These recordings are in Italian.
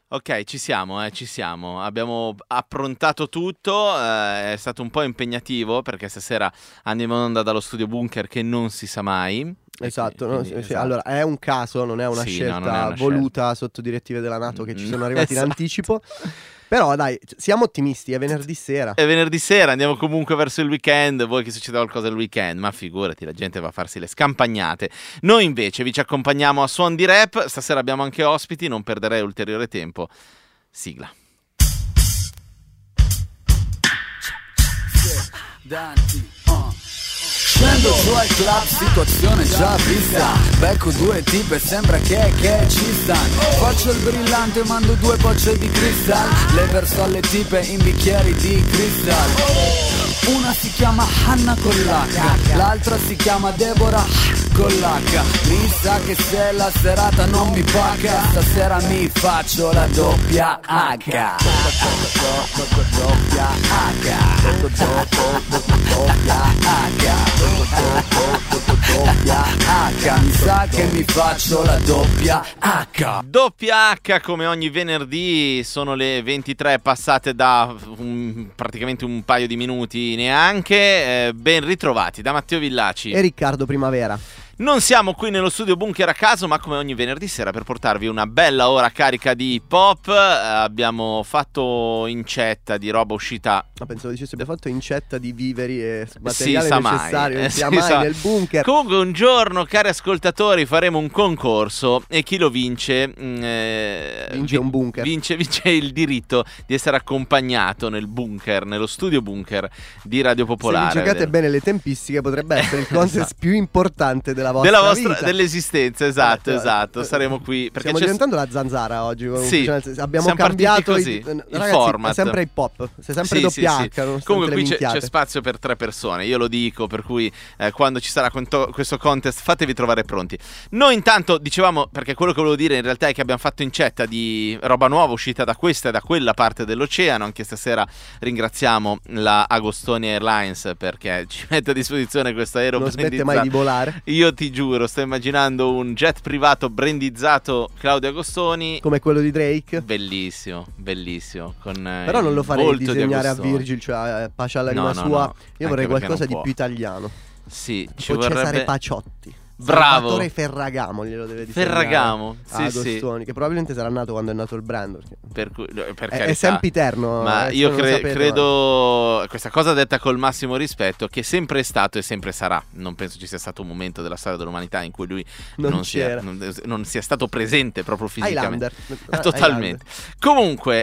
Ok, ci siamo. Abbiamo approntato tutto, è stato un po' impegnativo perché stasera andiamo in onda dallo studio bunker che non si sa mai. Esatto, Quindi, esatto. Allora è un caso, non è una scelta non è una voluta sotto direttive della NATO che ci sono arrivati in anticipo. Però dai, siamo ottimisti, è venerdì sera. È venerdì sera, andiamo comunque verso il weekend. Vuoi che succeda qualcosa il weekend? Ma figurati, la gente va a farsi le scampagnate. Noi invece vi ci accompagniamo a Suon di Rap. Stasera abbiamo anche ospiti, non perderei ulteriore tempo. Sigla. Scendo su al club, situazione già vista. Becco due tipe, sembra che ci stanno. Faccio il brillante, mando 2 bocce di cristal. Le verso alle tipe in bicchieri di cristal. Una si chiama Hanna con l'H, l'altra si chiama Deborah con l'H. Mi sa che se la serata non mi paga, stasera mi faccio la doppia H. Doppia H. Mi sa che mi faccio la doppia H. Doppia H come ogni venerdì. Sono le 23 passate da praticamente un paio di minuti neanche. Ben ritrovati da Matteo Villaci e Riccardo Primavera. Non siamo qui nello studio bunker a caso, ma come ogni venerdì sera per portarvi una bella ora carica di hip hop. Abbiamo fatto incetta di roba uscita. Ma pensavo dicessi abbiamo fatto incetta di viveri e materiale necessario. Non sia mai nel bunker. Comunque un giorno, cari ascoltatori, faremo un concorso e chi lo vince vince un bunker. Vince il diritto di essere accompagnato nel bunker, nello studio bunker di Radio Popolare. Se vi giocate bene le tempistiche potrebbe essere il contest più importante della dell'esistenza, esatto. Saremo qui perché stiamo diventando la zanzara oggi. Sì, abbiamo cambiato il ragazzi, format. È sempre hip hop, sei sempre doppia H. Comunque qui c'è spazio per 3 persone, io lo dico, per cui quando ci sarà questo contest fatevi trovare pronti. Noi intanto dicevamo, perché quello che volevo dire in realtà è che abbiamo fatto incetta di roba nuova uscita da questa e da quella parte dell'oceano. Anche stasera ringraziamo la Agostoni Airlines perché ci mette a disposizione questo aereo non smette mai di volare. Io ti giuro, sto immaginando un jet privato brandizzato Claudio Agostoni come quello di Drake. Bellissimo con però non lo farei disegnare a Virgil, cioè pace all'anima sua. No. Io vorrei qualcosa di più italiano. Sì, ci vorrebbe Cesare Paciotti. Bravo. Salvatore Ferragamo glielo deve disegnare. Ferragamo, sì, Agostoni, che probabilmente sarà nato quando è nato il brand. È sempiterno. Ma io credo questa cosa detta col massimo rispetto, che sempre è stato e sempre sarà. Non penso ci sia stato un momento della storia dell'umanità in cui lui non sia stato presente proprio fisicamente. Totalmente. Comunque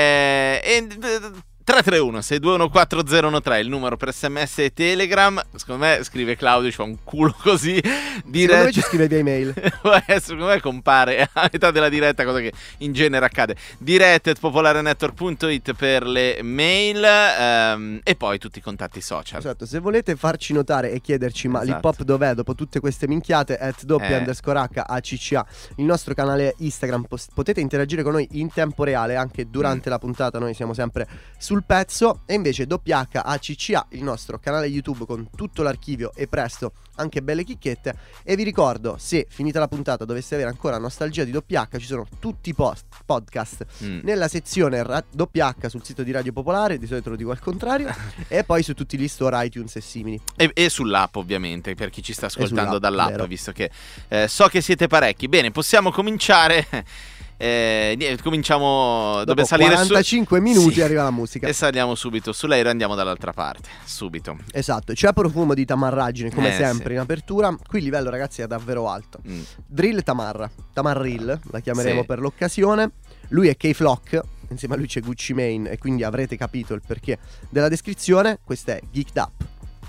331-621-4013 il numero per SMS e Telegram. Secondo me scrive Claudio, ci fa un culo così secondo me ci scrive via email. Secondo me compare a metà della diretta, cosa che in genere accade. diretta@popolarenetwork.it per le mail e poi tutti i contatti social. Esatto, se volete farci notare e chiederci ma l'hip hop dov'è dopo tutte queste minchiate, @doppia_HACCA il nostro canale Instagram. Potete interagire con noi in tempo reale anche durante la puntata, noi siamo sempre sul pezzo. E invece WHACCA il nostro canale YouTube con tutto l'archivio e presto anche belle chicchette. E vi ricordo, se finita la puntata doveste avere ancora nostalgia di WH, ci sono tutti i podcast nella sezione WH sul sito di Radio Popolare, di solito lo dico al contrario, e poi su tutti gli store iTunes e simili e sull'app, ovviamente, per chi ci sta ascoltando dall'app, vero. Visto che so che siete parecchi. Bene, possiamo cominciare. Cominciamo dopo salire 45 minuti, arriva la musica e saliamo subito sull'aereo, andiamo dall'altra parte subito. Esatto, c'è profumo di tamarraggine come sempre in apertura. Qui il livello, ragazzi, è davvero alto. Drill Tamarrill la chiameremo per l'occasione. Lui è K-Flock, insieme a lui c'è Gucci Mane, e quindi avrete capito il perché della descrizione. Questa è Geeked Up.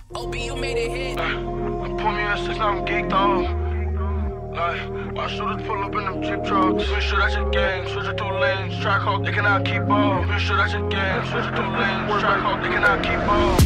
My shooters pull up in them Jeep trucks. Make sure that's your gang, switch it through lanes. Track hawk, they cannot keep up. Make sure that's your gang, switch it through lanes. Track hawk, they cannot keep up.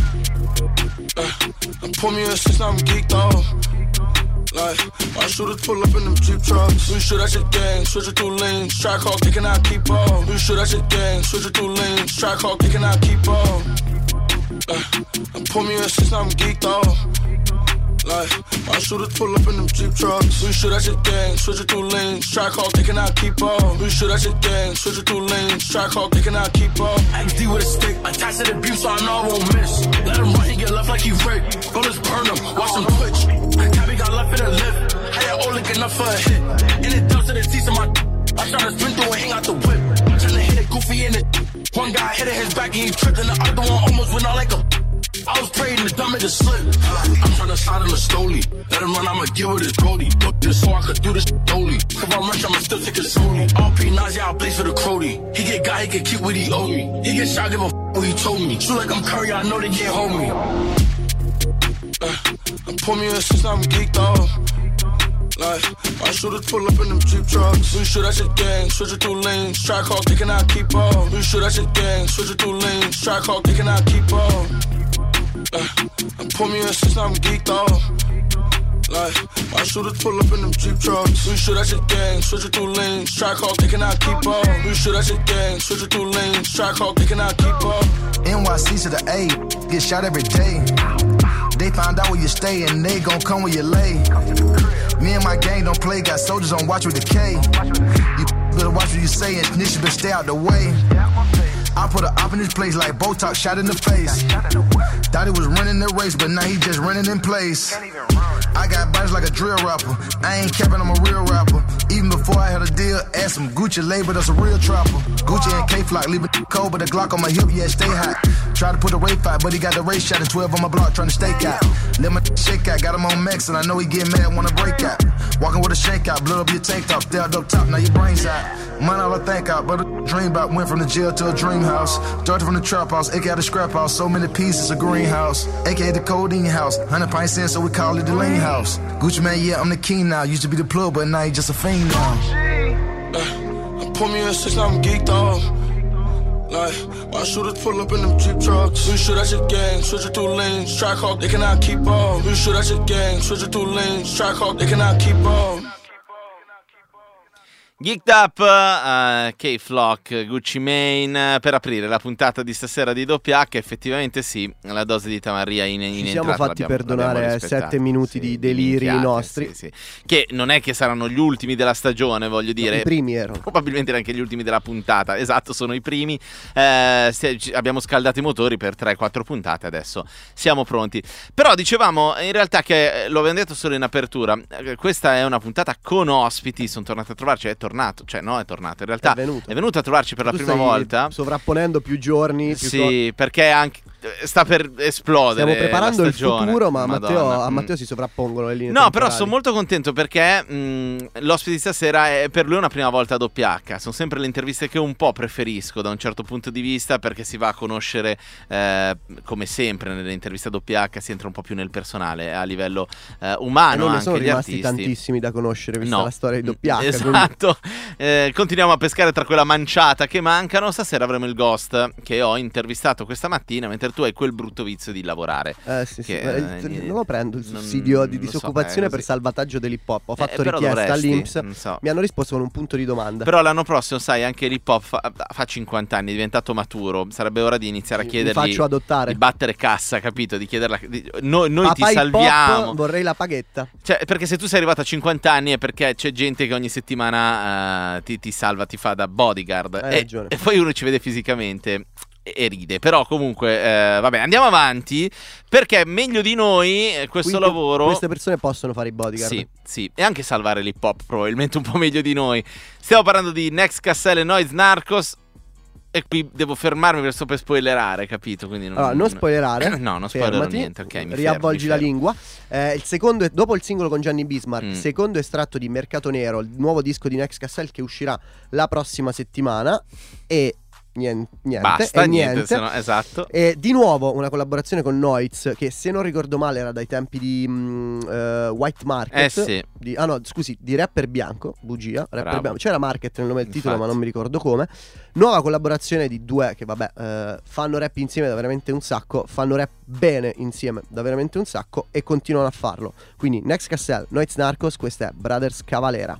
Pull me a six, I'm geeked off. Like, my shooters pull up in them Jeep trucks. Make sure that's your gang, switch it through lanes. Track hawk, they cannot keep up. Make sure that's your gang, switch it through lanes. Track hawk, they cannot keep up. Pull me a six, I'm geeked off. Like, my shooters pull up in them Jeep trucks. We shoot at your gang, switch it through lanes. Track hawk, they cannot keep up. We shoot at your gang, switch it through lanes. Track hawk, they cannot keep up. XD with a stick, attached to the beam, so I know I won't miss. Let him run, he get left like he Rick. Go, let's burn him, watch him twitch. Cabby got left in the lift. How you all looking up for a hit? And it does to the teeth of my I try to spin through and hang out the whip. Tryna hit it goofy in it. One guy hit his back and he tripped, and the other one almost went out like a. I was praying the dumb nigga slip. I'm tryna slide him slowly. Let him run, I'ma get with his Brody. Look this so I could do this slowly. If I rush, I'ma still take it slowly. RP Nazi, I place for the Crody. He get got, he can keep what he owe me. He get shot, give a what he told me. Shoot like I'm Curry, I know they can't hold me. Pull me in since I'm geeked out. Like, my shooters pull up in them Jeep trucks. We shoot at your gang, switch it through lanes. Track hawk, they cannot keep up. We shoot at your gang, switch it through lanes. Track hawk, they cannot keep up. Pull me in since I'm geeked out. Like, my shooters pull up in them Jeep trucks. We shoot at your gang, switch it through lanes. Track hawk, they cannot keep up. We shoot at your gang, switch it through lanes. Track hawk, they cannot keep up. NYC to the A, get shot every day. They find out where you stay and they gon' come where you lay. Me and my gang don't play, got soldiers on watch with the K. You better watch what you say and snitch, you better stay out the way. I put an op in his place like Botox shot in the face. Thought he was running the race, but now he just running in place. I got bodies like a drill rapper. I ain't capping, I'm a real rapper. Even before I had a deal, asked some Gucci label, that's a real trapper. Gucci and K-Flock, leave it cold, but the Glock on my hip, yeah, stay hot. Try to put a rape fight, but he got the race shot and 12 on my block, trying to stay out. Let my shake out, got him on max, and I know he get mad, wanna break out. Walking with a shake out, blood up your tank top, stared up top, now your brain's out. Money all I think out, but a dream about went from the jail to a dream house. Started from the trap house, aka the scrap house, so many pieces, a greenhouse. Aka the codeine house, 100 pints in, so we call it the lean house. Gucci man, yeah, I'm the king now. Used to be the plug, but now he just a fiend now. Pull me in since I'm geeked out. Like, my shooters pull up in them Jeep trucks. We shoot at your gang, switch it through lanes. Track hawk, they cannot keep up. We shoot at your gang, switch it through lanes. Track hawk, they cannot keep up. Geeked Up, K-Flock, Gucci Mane, per aprire la puntata di stasera di WH. Effettivamente sì, la dose di Tamarria in ci entrata siamo fatti perdonare 7 minuti di deliri nostri, sì. Che non è che saranno gli ultimi della stagione, voglio dire, i primi erano probabilmente neanche gli ultimi della puntata. Esatto, sono i primi. Abbiamo scaldato i motori per 3-4 puntate, adesso siamo pronti. Però dicevamo in realtà che lo abbiamo detto solo in apertura, questa è una puntata con ospiti. Sono tornati a trovarci, è tornato in realtà è venuto a trovarci per la prima volta, sovrapponendo più giorni, sì, perché anche sta per esplodere. Stiamo preparando il futuro, ma Madonna. a Matteo si sovrappongono le linee temporali. Però sono molto contento perché l'ospite di stasera è per lui una prima volta a WH. Sono sempre le interviste che un po' preferisco da un certo punto di vista, perché si va a conoscere, come sempre nelle interviste a WH si entra un po' più nel personale a livello umano. Non ne sono rimasti artisti tantissimi da conoscere, vista la storia di WH. Esatto. Continuiamo a pescare tra quella manciata che mancano. Stasera avremo il Ghost, che ho intervistato questa mattina, mentre tu hai quel brutto vizio di lavorare. Non lo prendo il sussidio di disoccupazione per salvataggio dell'hip hop. Ho fatto richiesta all'INPS, mi hanno risposto con un punto di domanda. Però l'anno prossimo, sai, anche l'hip hop fa 50 anni, è diventato maturo. Sarebbe ora di iniziare a chiedergli, mi faccio adottare, di battere cassa, capito? Di chiederla, noi ti salviamo. Pop, vorrei la paghetta. Cioè, perché se tu sei arrivato a 50 anni è perché c'è gente che ogni settimana ti salva, ti fa da bodyguard. E poi uno ci vede fisicamente e ride. Però comunque vabbè, andiamo avanti, perché meglio di noi questo lavoro, queste persone possono fare i bodyguard. Sì, e anche salvare l'hip hop probabilmente un po' meglio di noi. Stiamo parlando di Next Cassell e Noise Narcos. E qui devo fermarmi perché sto per spoilerare, capito? Quindi non spoilerare. No, non spoilerò niente. Ok, riavvolgi la lingua. Il secondo, dopo il singolo con Gianni Bismarck, secondo estratto di Mercato Nero, il nuovo disco di Next Cassell che uscirà la prossima settimana. E niente, sennò, esatto. E di nuovo una collaborazione con Noiz, che se non ricordo male era dai tempi di White Market, di Rapper Bianco, bugia, Rapper Bianco. C'era Market nel nome del titolo, ma non mi ricordo come. Nuova collaborazione di due che fanno rap insieme da veramente un sacco, fanno rap bene insieme da veramente un sacco e continuano a farlo. Quindi Next Cassell, Noise Narcos, questa è Brothers Cavalera.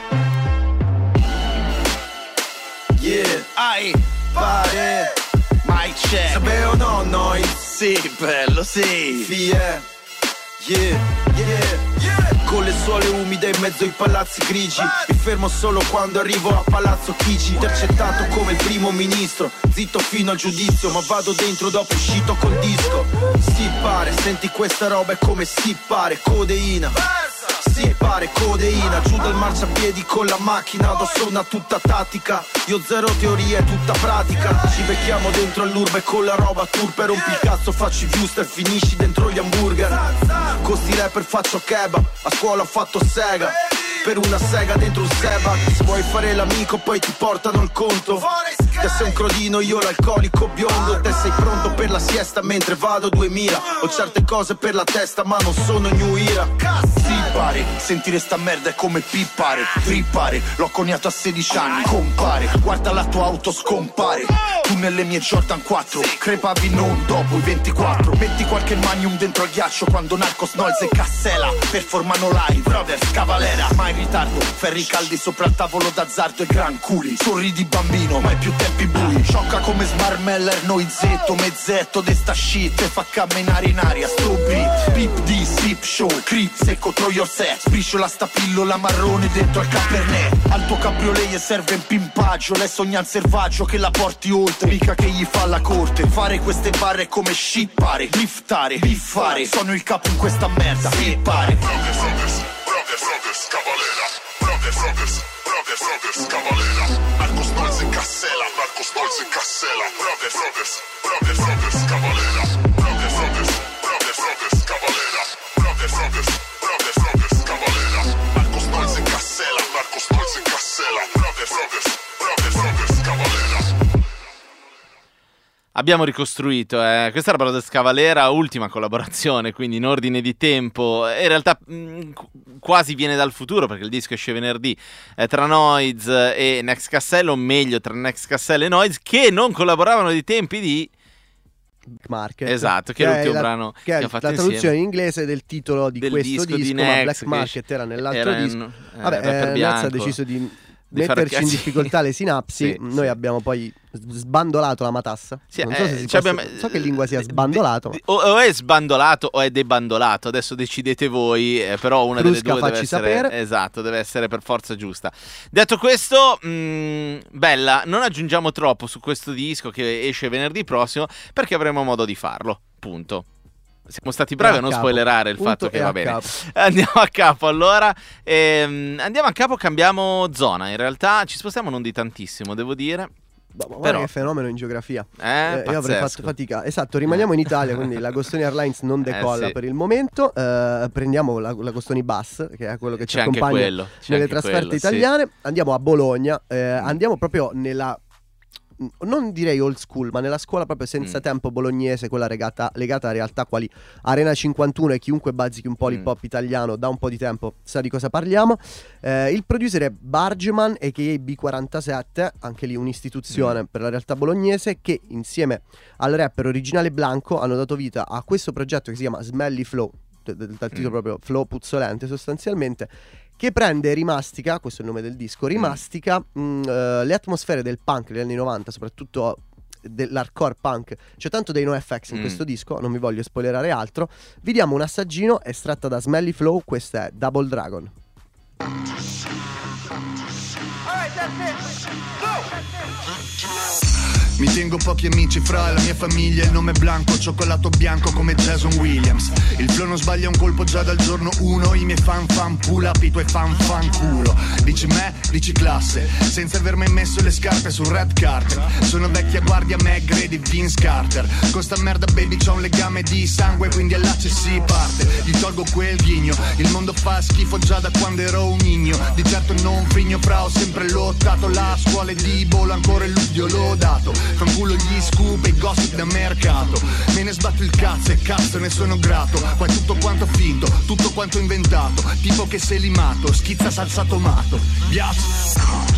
Pare mic check. Sapevo no, noi. Sì, bello, sì. Con le suole umide in mezzo ai palazzi grigi. Mi fermo solo quando arrivo a Palazzo Chigi. Intercettato come il primo ministro, zitto fino al giudizio, ma vado dentro dopo uscito col disco. Si pare, senti questa roba è come si pare, codeina. Si pare codeina, giù dal marciapiedi con la macchina, addosso una tutta tattica. Io zero teoria, tutta pratica. Ci becchiamo dentro all'urbe con la roba turpe. Rompi il cazzo, faccio i viewster, finisci dentro gli hamburger. Con sti rapper faccio kebab, a scuola ho fatto sega. Per una sega dentro un Sebac. Se vuoi fare l'amico poi ti portano il conto. Te sei un crodino, io l'alcolico biondo. Te sei pronto per la siesta mentre vado 2000. Ho certe cose per la testa ma non sono New Ira. Si pare, sentire sta merda è come pippare. Trippare, l'ho coniato a 16 anni. Compare, guarda la tua auto scompare. Tu nelle mie Jordan 4 crepavi non dopo i 24. Metti qualche magnum dentro al ghiaccio quando Narcos Noise e Cassela performano live, brothers, cavalera. Ma in ritardo, ferri caldi sopra il tavolo d'azzardo e gran culi. Sorridi bambino, ma è più tempi bui. Sciocca come Smarmeller, noizetto, mezzetto de sta shit. E fa camminare in aria sto beat. Pip di sip show, creep secco throw your set. Sbriciola sta pillola marrone dentro al Cabernet. Al tuo cabriolet e serve in pimpaggio. Lei sogna il selvaggio che la porti oltre, mica che gli fa la corte. Fare queste barre come shippare, driftare, biffare. Sono il capo in questa merda, si pare. Brothers, cavalera. Brothers, cavalera. Narcos Noise e Cassela. Brothers, cavalera. Brothers, cavalera. Brothers, cavalera. Narcos Noise e Cassela. Brothers, cavalera. Abbiamo ricostruito, questa era Brothers Cavalera, ultima collaborazione, quindi in ordine di tempo, in realtà quasi viene dal futuro perché il disco esce venerdì, tra Noiz e Next Cassell, o meglio tra Next Cassell e Noiz, che non collaboravano ai tempi di Market. Esatto, che è l'ultimo brano che ha fatto la traduzione insieme in inglese del titolo di questo disco, ma Black Market era nell'altro disco. Vabbè, Naz ha deciso di metterci in difficoltà le sinapsi. Noi abbiamo poi sbandolato la matassa. Non so se so che lingua sia sbandolato. O è sbandolato o è debandolato. Adesso decidete voi. Però una delle due deve essere sapere. Esatto, deve essere per forza giusta. Detto questo, bella, non aggiungiamo troppo su questo disco che esce venerdì prossimo, perché avremo modo di farlo. Punto. Siamo stati bravi a non spoilerare il fatto che va bene. Andiamo a capo allora. Andiamo a capo, cambiamo zona. In realtà ci spostiamo non di tantissimo, devo dire. Però che fenomeno in geografia. Io avrei fatto fatica. Esatto, rimaniamo in Italia, quindi la Gostoni Airlines non decolla per il momento. Prendiamo la Gostoni Bus, che è quello che ci accompagna nelle trasferte italiane. Andiamo a Bologna. Andiamo proprio nella, non direi old school, ma nella scuola proprio senza tempo bolognese, quella legata a realtà quali Arena 51, e chiunque bazzichi un po' l'hip hop italiano da un po' di tempo sa di cosa parliamo. Il producer è Bargeman, a.k.a. B47, anche lì un'istituzione per la realtà bolognese, che insieme al rapper Originale Blanco hanno dato vita a questo progetto che si chiama Smelly Flow, dal titolo proprio Flow puzzolente sostanzialmente, che prende e rimastica, questo è il nome del disco, rimastica le atmosfere del punk degli anni 90, soprattutto dell'hardcore punk. C'è tanto dei NoFX in questo disco, non vi voglio spoilerare altro. Vi diamo un assaggino estratta da Smelly Flow, questa è Double Dragon. Mi tengo pochi amici fra la mia famiglia, il nome è Blanco, cioccolato bianco come Jason Williams. Il flow non sbaglia un colpo già dal giorno 1, i miei fan pull up, i tuoi fan culo. Dici me, dici classe, senza aver mai messo le scarpe sul red carpet. Sono vecchia guardia, Meg Grady, Vince Carter. Con sta merda baby c'ho un legame di sangue, quindi all'ace si parte. Gli tolgo quel ghigno, il mondo fa schifo già da quando ero un igno. Di certo non frigno fra, ho sempre lottato. La scuola di Bolo, ancora il luglio l'ho dato. Fanculo gli scoop e i gossip da mercato. Me ne sbatto il cazzo e cazzo ne sono grato. Qua è tutto quanto finto, tutto quanto inventato. Tipo che sei limato, schizza salsa tomato. Biatch.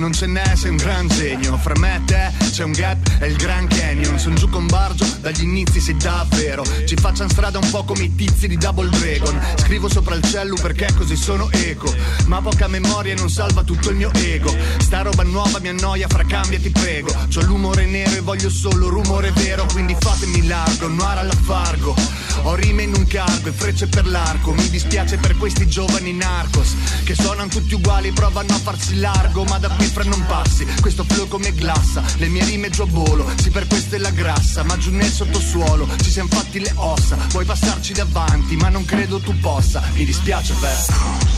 non ce n'è, sei un gran genio. Fra me e te c'è un gap, è il Grand Canyon. Son giù con Bargio, dagli inizi sei davvero. Ci facciano strada un po' come i tizi di Double Dragon. Scrivo sopra il cello perché così sono eco. Ma poca memoria non salva tutto il mio ego. Sta roba nuova mi annoia, fra cambia ti prego. C'ho l'umore nero e voglio solo rumore vero. Quindi fatemi largo, noir alla Fargo. Ho rime in un cargo e frecce per l'arco. Mi dispiace per questi giovani narcos che suonano tutti uguali, provano a farsi largo, ma da qui fra non passi. Questo flow come glassa, le mie rime giobolo. Sì, per questo è la grassa, ma giù nel sottosuolo ci siamo fatti le ossa. Vuoi passarci davanti, ma non credo tu possa. Mi dispiace, beh.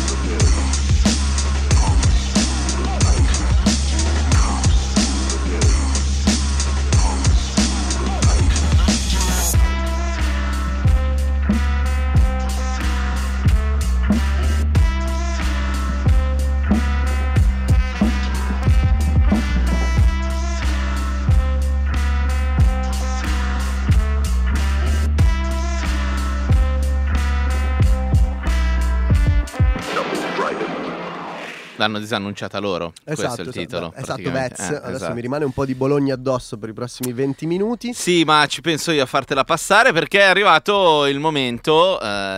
L'hanno disannunciata loro, esatto, questo è il titolo. Esatto, Vez. Adesso esatto. Mi rimane un po' di Bologna addosso per i prossimi 20 minuti. Sì, ma ci penso io a fartela passare perché è arrivato il momento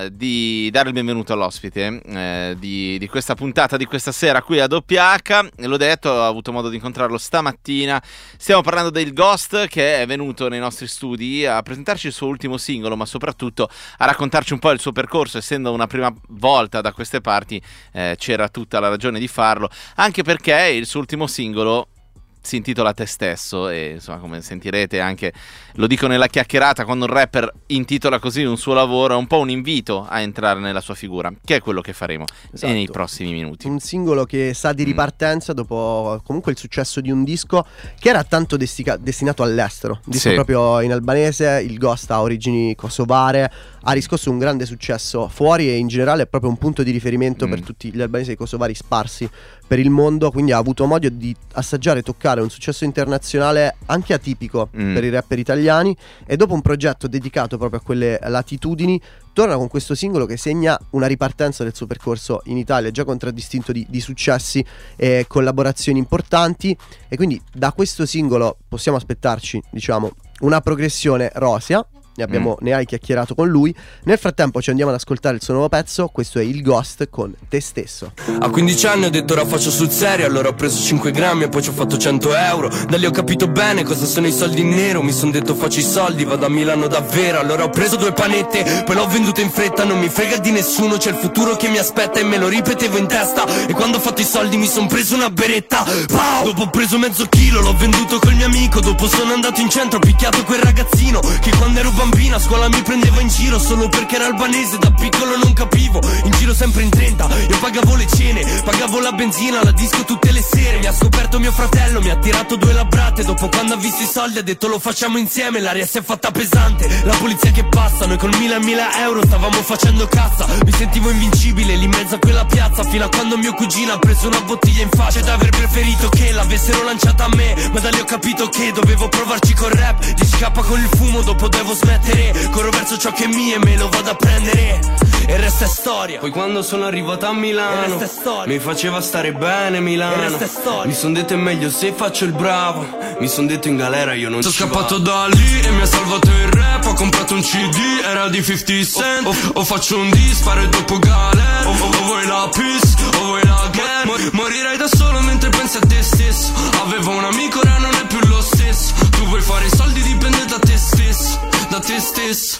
di dare il benvenuto all'ospite di questa puntata, di questa sera qui a WH. L'ho detto, ho avuto modo di incontrarlo stamattina. Stiamo parlando del Ghost, che è venuto nei nostri studi a presentarci il suo ultimo singolo, ma soprattutto a raccontarci un po' il suo percorso. Essendo una prima volta da queste parti, c'era tutta la ragione di farlo, anche perché il suo ultimo singolo si intitola Te Stesso e insomma, come sentirete anche, lo dico nella chiacchierata, quando un rapper intitola così un suo lavoro è un po' un invito a entrare nella sua figura, che è quello che faremo nei prossimi minuti. Un singolo che sa di ripartenza dopo comunque il successo di un disco che era tanto destinato all'estero, disco proprio in albanese. Il Ghost ha origini kosovare, ha riscosso un grande successo fuori e in generale è proprio un punto di riferimento per tutti gli albanesi e i kosovari sparsi per il mondo, quindi ha avuto modo di assaggiare e toccare un successo internazionale anche atipico per i rapper italiani, e dopo un progetto dedicato proprio a quelle latitudini torna con questo singolo che segna una ripartenza del suo percorso in Italia, già contraddistinto di successi e collaborazioni importanti, e quindi da questo singolo possiamo aspettarci, diciamo, una progressione rosea. Ne hai chiacchierato con lui. Nel frattempo ci andiamo ad ascoltare il suo nuovo pezzo. Questo è il Ghost con Te Stesso. A 15 anni ho detto ora faccio sul serio. Allora ho preso 5 grammi e poi ci ho fatto 100 euro. Da lì ho capito bene cosa sono i soldi in nero. Mi son detto faccio i soldi, vado a Milano davvero. Allora ho preso 2 panette, poi l'ho venduto in fretta. Non mi frega di nessuno, c'è il futuro che mi aspetta. E me lo ripetevo in testa. E quando ho fatto i soldi mi son preso una beretta. Pow! Dopo ho preso mezzo chilo, l'ho venduto col mio amico. Dopo sono andato in centro, ho picchiato quel ragazzino che quando ero bambino a scuola mi prendeva in giro solo perché era albanese. Da piccolo non capivo, in giro sempre in 30. Io pagavo le cene, pagavo la benzina, la disco tutte le sere. Mi ha scoperto mio fratello, mi ha tirato 2 labbrate. Dopo quando ha visto i soldi ha detto lo facciamo insieme. L'aria si è fatta pesante, la polizia che passa. Noi con 1000 euro stavamo facendo cassa. Mi sentivo invincibile lì in mezzo a quella piazza, fino a quando mio cugino ha preso una bottiglia in faccia ed aver preferito che l'avessero lanciata a me. Ma da lì ho capito che dovevo provarci col rap. 10k con il fumo, dopo devo smettere. Corro verso ciò che è mio e me lo vado a prendere. E resta storia. Poi quando sono arrivato a Milano mi faceva stare bene Milano. Mi son detto è meglio se faccio il bravo. Mi son detto in galera io non ci vado. Sono scappato da lì e mi ha salvato il rap. Ho comprato un CD, era di 50 Cent. O faccio un dis, fare dopo galera. O vuoi la peace, o vuoi la gang. Morirai da solo mentre pensi a te stesso. Avevo un amico, ora non è più lo stesso. Tu vuoi fare i soldi, dipende da te stesso. Da te stesso.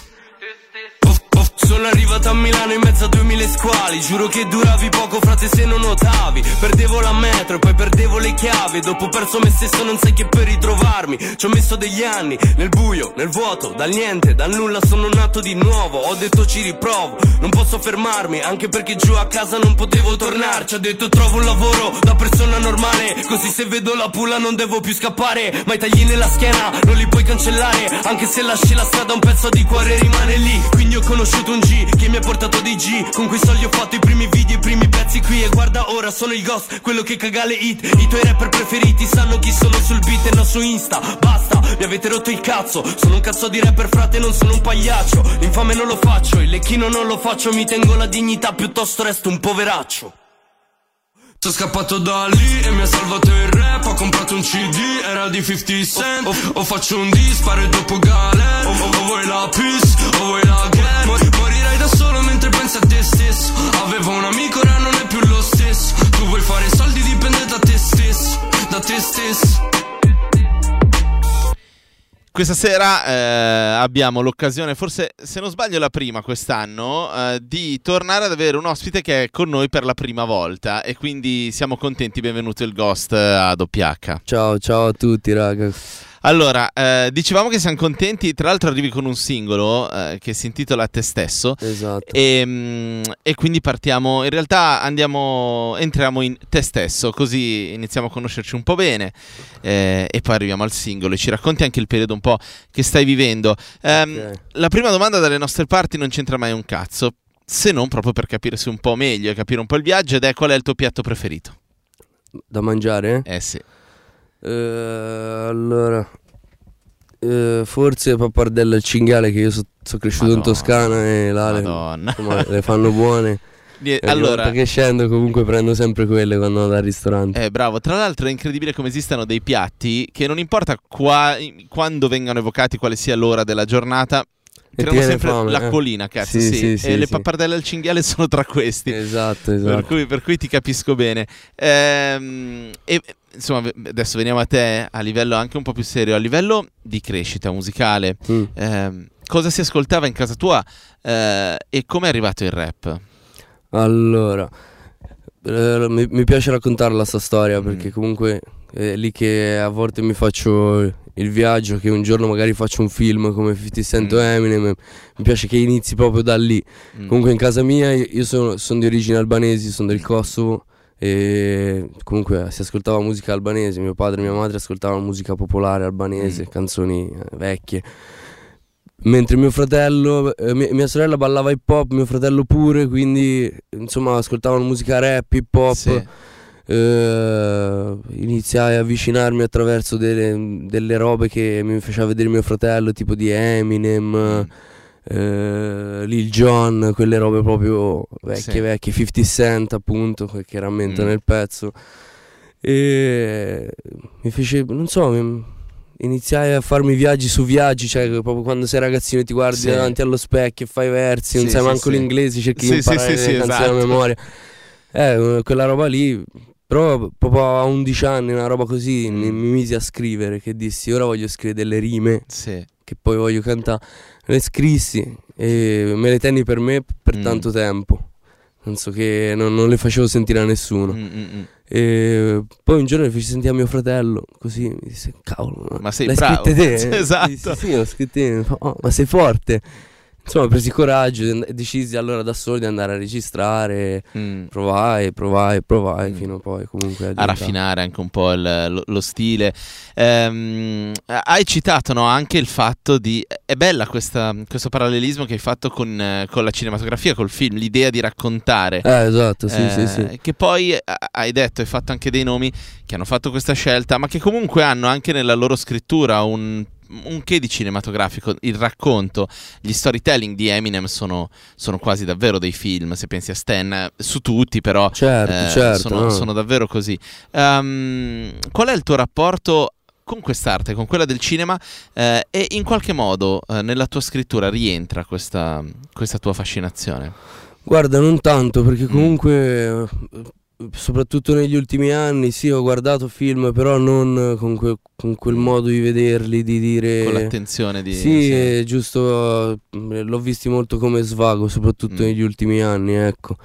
Sono arrivato a Milano in mezzo a 2000 squali. Giuro che duravi poco frate se non notavi. Perdevo la metro e poi perdevo le chiavi. Dopo ho perso me stesso, non sai che per ritrovarmi ci ho messo degli anni, nel buio, nel vuoto, dal niente, dal nulla sono nato di nuovo. Ho detto ci riprovo, non posso fermarmi, anche perché giù a casa non potevo tornarci. Ho detto trovo un lavoro da persona normale, così se vedo la pulla non devo più scappare. Ma i tagli nella schiena non li puoi cancellare, anche se lasci la strada un pezzo di cuore rimane lì. Quindi ho conosciuto un G che mi ha portato dei G. Con quei soldi ho fatto i primi video, i primi pezzi qui. E guarda ora sono il Ghost, quello che caga le hit. I tuoi rapper preferiti sanno chi sono sul beat e non su Insta. Basta, mi avete rotto il cazzo. Sono un cazzo di rapper frate, non sono un pagliaccio. L'infame non lo faccio, il lecchino non lo faccio. Mi tengo la dignità, piuttosto resto un poveraccio. Sono scappato da lì e mi ha salvato il rap. Ho comprato un CD, era di 50 Cent. O faccio un diss, sparo dopo gale. O vuoi la peace, o vuoi la gang. Morirai da solo mentre pensi a te stesso. Avevo un amico, ora non è più lo stesso. Tu vuoi fare soldi, dipende da te stesso. Da te stesso. Questa sera abbiamo l'occasione, forse se non sbaglio la prima quest'anno, di tornare ad avere un ospite che è con noi per la prima volta e quindi siamo contenti. Benvenuto il Ghost a WH. Ciao a tutti raga. Allora, dicevamo che siamo contenti, tra l'altro arrivi con un singolo che si intitola Te Stesso. Esatto. E quindi partiamo, in realtà entriamo in Te Stesso, così iniziamo a conoscerci un po' bene e poi arriviamo al singolo e ci racconti anche il periodo un po' che stai vivendo. Okay. La prima domanda dalle nostre parti non c'entra mai un cazzo, se non proprio per capirsi un po' meglio e capire un po' il viaggio, ed è: qual è il tuo piatto preferito? Da mangiare? Sì. Allora forse pappardelle al cinghiale, che io sono cresciuto in Toscana e là le fanno buone. Allora, che scendo comunque prendo sempre quelle quando vado al ristorante. Bravo. Tra l'altro è incredibile come esistano dei piatti che non importa quando vengano evocati, quale sia l'ora della giornata, creano sempre l'acquolina, cazzo. Sì, e le pappardelle al cinghiale sono tra questi. Esatto. Per cui ti capisco bene. E insomma, adesso veniamo a te a livello anche un po' più serio, a livello di crescita musicale. Cosa si ascoltava in casa tua e come è arrivato il rap? Allora, mi piace raccontarla sta storia, perché comunque è lì che a volte mi faccio il viaggio, che un giorno magari faccio un film come 50 Cent o Eminem. Mi piace che inizi proprio da lì. Comunque in casa mia io sono di origini albanesi, sono del Kosovo, e comunque si ascoltava musica albanese. Mio padre e mia madre ascoltavano musica popolare albanese, canzoni vecchie. Mentre mio fratello, mia sorella ballava hip hop, mio fratello pure, quindi insomma ascoltavano musica rap, hip hop. Sì. Iniziai a avvicinarmi attraverso delle robe che mi faceva vedere mio fratello, tipo di Eminem, Lil Jon, quelle robe proprio vecchie, 50 Cent appunto, che rammentano il pezzo. E mi fece, non so, iniziai a farmi viaggi su viaggi, cioè proprio quando sei ragazzino ti guardi davanti allo specchio e fai versi, non sai manco l'inglese, cerchi di imparare le canzoni a memoria. Quella roba lì. Però proprio a 11 anni, una roba così, mi misi a scrivere, che dissi: ora voglio scrivere delle rime che poi voglio cantare. Le scrissi e me le tenni per me per tanto tempo. Penso che non le facevo sentire a nessuno. E poi un giorno le feci sentire a mio fratello, così mi disse: cavolo, ma sei l'hai bravo. scritte te? Esatto. Dissi, sì, l'ho scritte. Ma sei forte. Insomma, presi coraggio e decisi allora da solo di andare a registrare. Provai fino a poi comunque a raffinare anche un po' lo stile. Hai citato anche il fatto di... È bella questo parallelismo che hai fatto con la cinematografia, col film, l'idea di raccontare. Esatto, sì. Che poi hai detto, hai fatto anche dei nomi che hanno fatto questa scelta, ma che comunque hanno anche nella loro scrittura un che di cinematografico. Il racconto, gli storytelling di Eminem sono quasi davvero dei film, se pensi a Stan, su tutti però certo, sono davvero così. Qual è il tuo rapporto con quest'arte, con quella del cinema, e in qualche modo nella tua scrittura rientra questa tua fascinazione? Guarda, non tanto, perché comunque soprattutto negli ultimi anni ho guardato film, però non con quel modo di vederli, di dire, con l'attenzione di... Sì, giusto, l'ho visti molto come svago, soprattutto negli ultimi anni, ecco.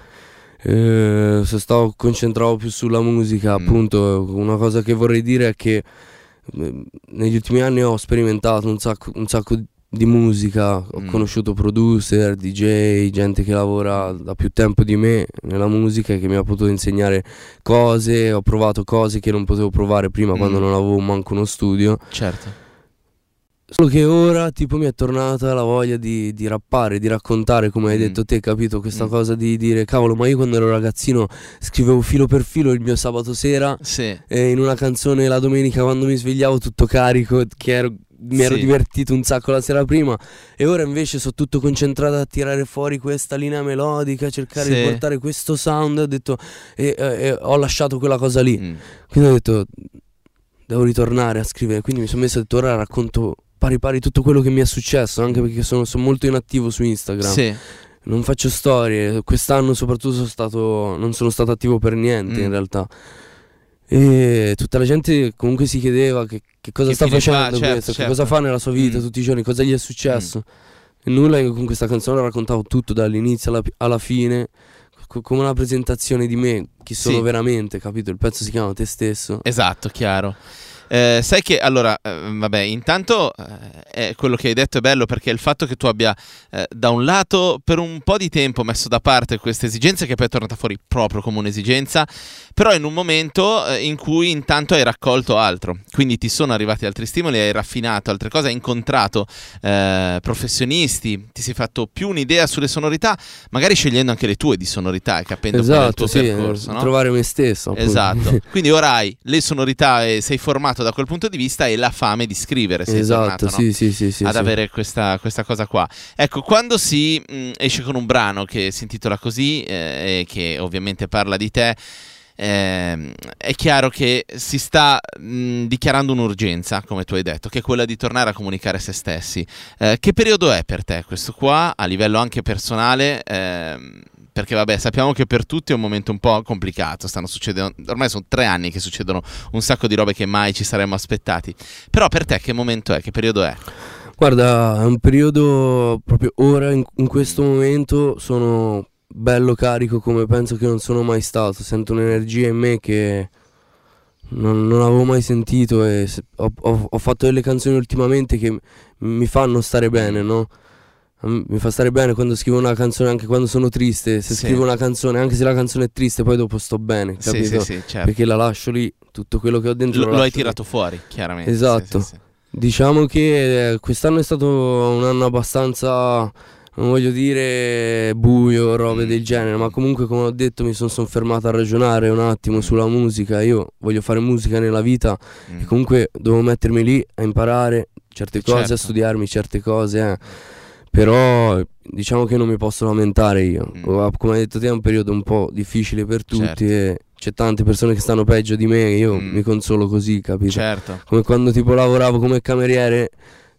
Stavo concentrato più sulla musica, appunto. Una cosa che vorrei dire è che negli ultimi anni ho sperimentato un sacco di musica, ho conosciuto producer, DJ, gente che lavora da più tempo di me nella musica e che mi ha potuto insegnare cose. Ho provato cose che non potevo provare prima quando non avevo manco uno studio. Certo. Solo che ora tipo mi è tornata la voglia di rappare, di raccontare, come hai detto te, capito? Questa cosa di dire: cavolo, ma io quando ero ragazzino scrivevo filo per filo il mio sabato sera, in una canzone la domenica quando mi svegliavo tutto carico, che ero mi ero divertito un sacco la sera prima, e ora invece sono tutto concentrato a tirare fuori questa linea melodica, cercare di portare questo sound. Ho detto e ho lasciato quella cosa lì, quindi ho detto devo ritornare a scrivere, quindi mi sono messo e ho detto ora racconto pari tutto quello che mi è successo, anche perché sono molto inattivo su Instagram, non faccio storie, quest'anno soprattutto non sono stato attivo per niente in realtà, e tutta la gente comunque si chiedeva che cosa sta facendo questo, che cosa fa nella sua vita tutti i giorni, cosa gli è successo, e nulla. Io con questa canzone raccontavo tutto dall'inizio alla fine, come una presentazione di me, chi sono veramente, capito? Il pezzo si chiama Te Stesso. Esatto, chiaro. Sai che allora, vabbè, intanto quello che hai detto è bello, perché il fatto che tu abbia da un lato per un po' di tempo messo da parte questa esigenza, che poi è tornata fuori proprio come un'esigenza, però in un momento in cui intanto hai raccolto altro, quindi ti sono arrivati altri stimoli, hai raffinato altre cose, hai incontrato professionisti, ti sei fatto più un'idea sulle sonorità, magari scegliendo anche le tue di sonorità e capendo qual è il tuo percorso, no? Trovare me stesso, appunto. Esatto. Quindi ora hai le sonorità e sei formato da quel punto di vista, e la fame di scrivere, sei tornato, no? Ad avere questa cosa qua. Ecco, quando si esce con un brano che si intitola così e che ovviamente parla di te, è chiaro che si sta dichiarando un'urgenza, come tu hai detto, che è quella di tornare a comunicare se stessi. Che periodo è per te questo qua, a livello anche personale? Perché vabbè, sappiamo che per tutti è un momento un po' complicato, stanno succedendo, ormai sono 3 anni che succedono un sacco di robe che mai ci saremmo aspettati, però per te che momento è, che periodo è? Guarda, è un periodo proprio ora, in questo momento sono bello carico come penso che non sono mai stato, sento un'energia in me che non avevo mai sentito, e ho fatto delle canzoni ultimamente che mi fanno stare bene, no? Mi fa stare bene quando scrivo una canzone, anche quando sono triste. Se scrivo una canzone, anche se la canzone è triste, poi dopo sto bene, capito? Certo. Perché la lascio lì, tutto quello che ho dentro lo hai tirato fuori, chiaramente. Esatto. Diciamo che quest'anno è stato un anno abbastanza, non voglio dire buio, robe del genere, ma comunque, come ho detto, mi sono fermato a ragionare un attimo sulla musica. Io voglio fare musica nella vita, e comunque devo mettermi lì a imparare certe cose, a studiarmi certe cose, Però diciamo che non mi posso lamentare io. Come hai detto te, è un periodo un po' difficile per tutti, e c'è tante persone che stanno peggio di me, io mi consolo così, capito? Come quando tipo lavoravo come cameriere,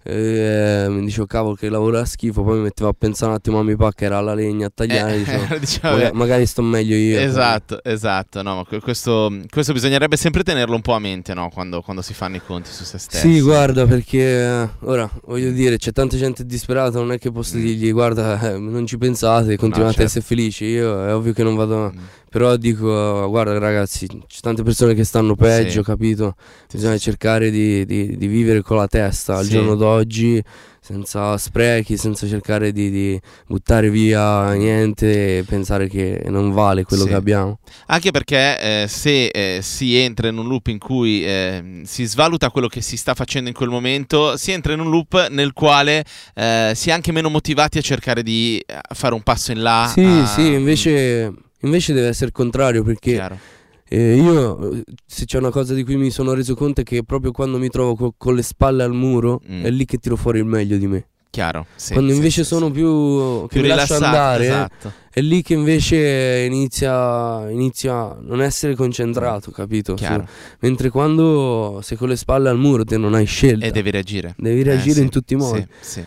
mi dicevo cavolo che lavoro a schifo, poi mi mettevo a pensare un attimo a mio papà che era alla legna a tagliare, dicevo, magari sto meglio io. Esatto, no, ma questo bisognerebbe sempre tenerlo un po' a mente, no? Quando si fanno i conti su se stessi. Sì, guarda, perché ora voglio dire, c'è tanta gente disperata, non è che posso dirgli guarda, non ci pensate, continuate a essere felici. Io è ovvio che non vado, però dico guarda ragazzi, c'è tante persone che stanno peggio, capito? Bisogna cercare di vivere con la testa al giorno d'oggi, senza sprechi, senza cercare di buttare via niente e pensare che non vale quello che abbiamo. Anche perché se si entra in un loop in cui si svaluta quello che si sta facendo in quel momento, si entra in un loop nel quale si è anche meno motivati a cercare di fare un passo in là. Sì, invece deve essere il contrario, perché io, se c'è una cosa di cui mi sono reso conto, è che proprio quando mi trovo con le spalle al muro è lì che tiro fuori il meglio di me. Chiaro. Quando invece sono più che mi lascio andare, è lì che invece inizia a non essere concentrato, capito? Mentre quando sei con le spalle al muro te non hai scelta e devi reagire. In tutti i modi.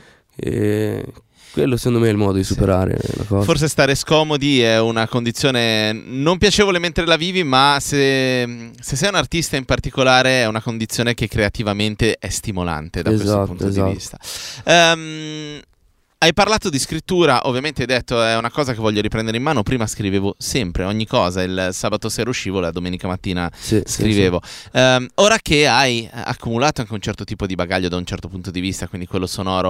Quello secondo me è il modo di superare la cosa. Forse stare scomodi è una condizione non piacevole mentre la vivi, ma se sei un artista in particolare è una condizione che creativamente è stimolante da questo punto di vista. Hai parlato di scrittura, ovviamente hai detto è una cosa che voglio riprendere in mano. Prima scrivevo sempre, ogni cosa, il sabato sera uscivo, la domenica mattina scrivevo. Ora che hai accumulato anche un certo tipo di bagaglio da un certo punto di vista, quindi quello sonoro,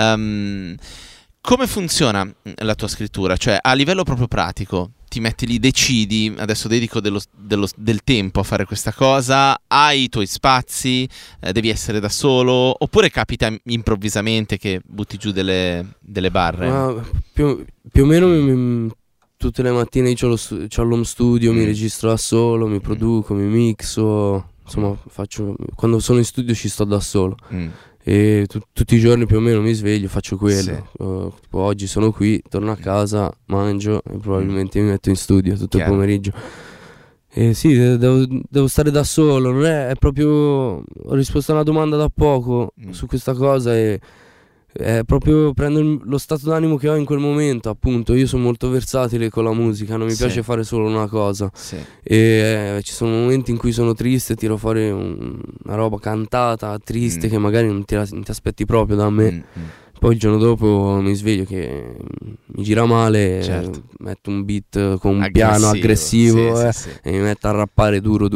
come funziona la tua scrittura? Cioè, a livello proprio pratico, ti metti lì, decidi, adesso dedico del tempo a fare questa cosa, hai i tuoi spazi, devi essere da solo, oppure capita improvvisamente che butti giù delle barre? Ma più o meno tutte le mattine io c'ho l'home studio, mi registro da solo, mi produco, mi mixo, insomma quando sono in studio ci sto da solo. e tutti i giorni più o meno mi sveglio, faccio quello. Sì. Tipo oggi sono qui, torno a casa, mangio e probabilmente mi metto in studio tutto il pomeriggio. E sì, devo stare da solo, non è proprio... Ho risposto a una domanda da poco su questa cosa e è proprio prendo lo stato d'animo che ho in quel momento, appunto. Io sono molto versatile con la musica, non mi piace fare solo una cosa. E ci sono momenti in cui sono triste, tiro fuori una roba cantata, triste, che magari non ti aspetti proprio da me. Poi il giorno dopo mi sveglio che mi gira male, metto un beat con un piano aggressivo e mi metto a rappare duro.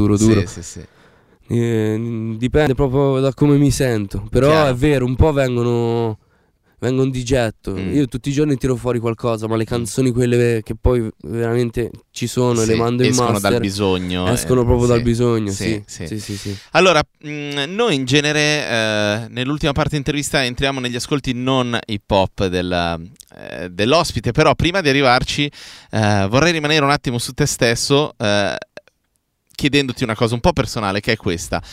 Dipende proprio da come mi sento. Però è vero, un po' vengono di getto. Io tutti i giorni tiro fuori qualcosa, ma le canzoni, quelle che poi veramente ci sono, e le mando in master, escono dal bisogno. Escono proprio dal bisogno. Sì. Allora, noi in genere nell'ultima parte dell'intervista entriamo negli ascolti non hip hop dell'ospite, però prima di arrivarci vorrei rimanere un attimo su te stesso, chiedendoti una cosa un po' personale, che è questa.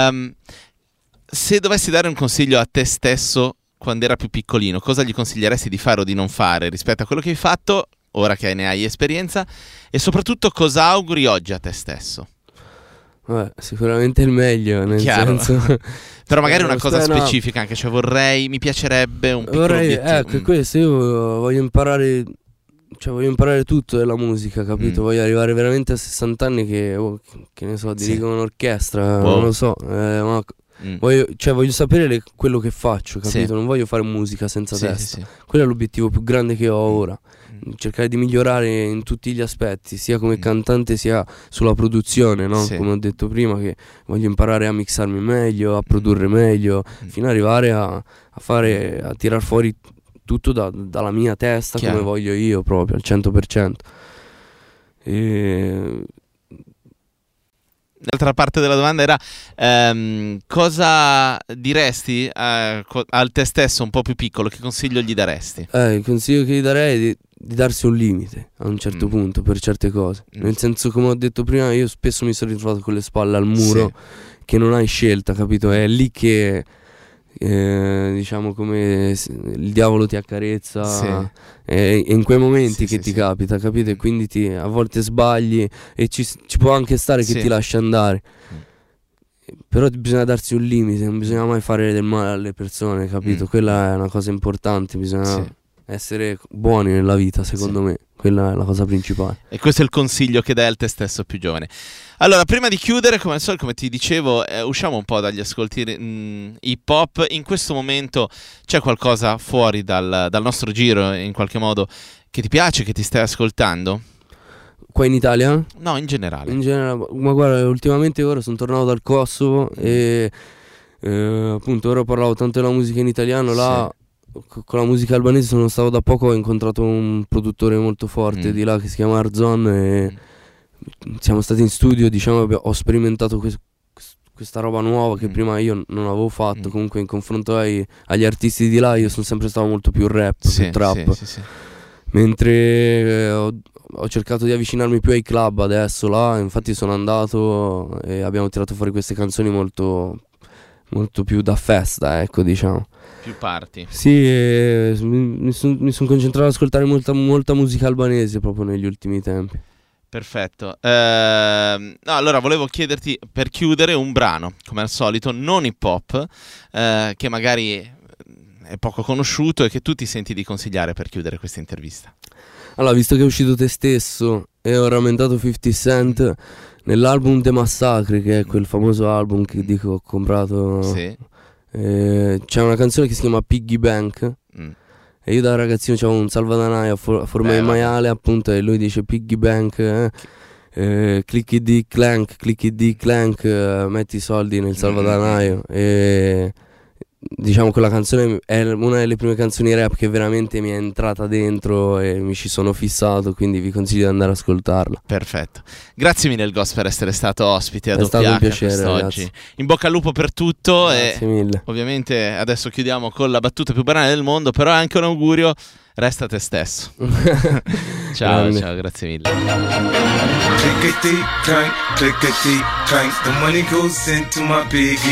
Se dovessi dare un consiglio a te stesso quando era più piccolino, cosa gli consiglieresti di fare o di non fare rispetto a quello che hai fatto ora che ne hai esperienza, e soprattutto cosa auguri oggi a te stesso? Sicuramente il meglio, nel senso però magari una cosa specifica, anche, cioè mi piacerebbe un piccolo obiettivo. Ecco, questo io voglio imparare. Cioè voglio imparare tutto della musica, capito? Voglio arrivare veramente a 60 anni che ne so, dirigo un'orchestra, non lo so, ma voglio sapere quello che faccio, capito? Non voglio fare musica senza testa. Quello è l'obiettivo più grande che ho ora. Cercare di migliorare in tutti gli aspetti, sia come cantante sia sulla produzione, no? Come ho detto prima, che voglio imparare a mixarmi meglio, a produrre meglio, fino ad arrivare a tirar fuori tutto dalla mia testa, come voglio io, proprio al 100%. L'altra parte della domanda era cosa diresti al te stesso un po' più piccolo, che consiglio gli daresti? Il consiglio che gli darei è di darsi un limite a un certo punto per certe cose, nel senso, come ho detto prima, io spesso mi sono ritrovato con le spalle al muro, che non hai scelta, capito? È lì che diciamo, come il diavolo ti accarezza, è in quei momenti che ti capita, capito? E quindi a volte sbagli e ci può anche stare che ti lasci andare, però bisogna darsi un limite, non bisogna mai fare del male alle persone, capito? Quella è una cosa importante, bisogna essere buoni nella vita, secondo me. Quella è la cosa principale. E questo è il consiglio che dai al te stesso più giovane. Allora, prima di chiudere, come al solito, come ti dicevo, usciamo un po' dagli ascolti hip hop. In questo momento c'è qualcosa fuori dal nostro giro, in qualche modo, che ti piace, che ti stai ascoltando? Qua in Italia? No, in generale. Ma guarda, ultimamente ora sono tornato dal Kosovo e appunto ora parlavo tanto della musica in italiano, là con la musica albanese sono stato da poco, ho incontrato un produttore molto forte di là che si chiama Arzon e siamo stati in studio, diciamo, ho sperimentato questa roba nuova che prima io non avevo fatto. Comunque in confronto agli artisti di là io sono sempre stato molto più rap, più trap, mentre ho cercato di avvicinarmi più ai club adesso là, infatti sono andato e abbiamo tirato fuori queste canzoni molto più da festa, ecco, diciamo. Più party. Sì, mi sono concentrato ad ascoltare molta musica albanese proprio negli ultimi tempi. Perfetto. Allora volevo chiederti, per chiudere, un brano, come al solito, non hip hop, che magari è poco conosciuto e che tu ti senti di consigliare per chiudere questa intervista. Allora, visto che è uscito Te Stesso e ho rammentato 50 Cent, nell'album The Massacre, che è quel famoso album che dico ho comprato, c'è una canzone che si chiama Piggy Bank. E io da ragazzino c'avevo un salvadanaio a forma di maiale, appunto, e lui dice Piggy Bank, clicchi di clank, metti i soldi nel salvadanaio. E diciamo quella canzone è una delle prime canzoni rap che veramente mi è entrata dentro e mi ci sono fissato, quindi vi consiglio di andare ad ascoltarla. Perfetto, grazie mille Ghost per essere stato ospite a Doppia H. È stato un piacere, quest'oggi. ragazzi. In bocca al lupo per tutto. Grazie mille. Ovviamente adesso chiudiamo con la battuta più banale del mondo, però è anche un augurio: resta te stesso. Ciao, grazie mille. Clickety clank, the money goes into my piggy.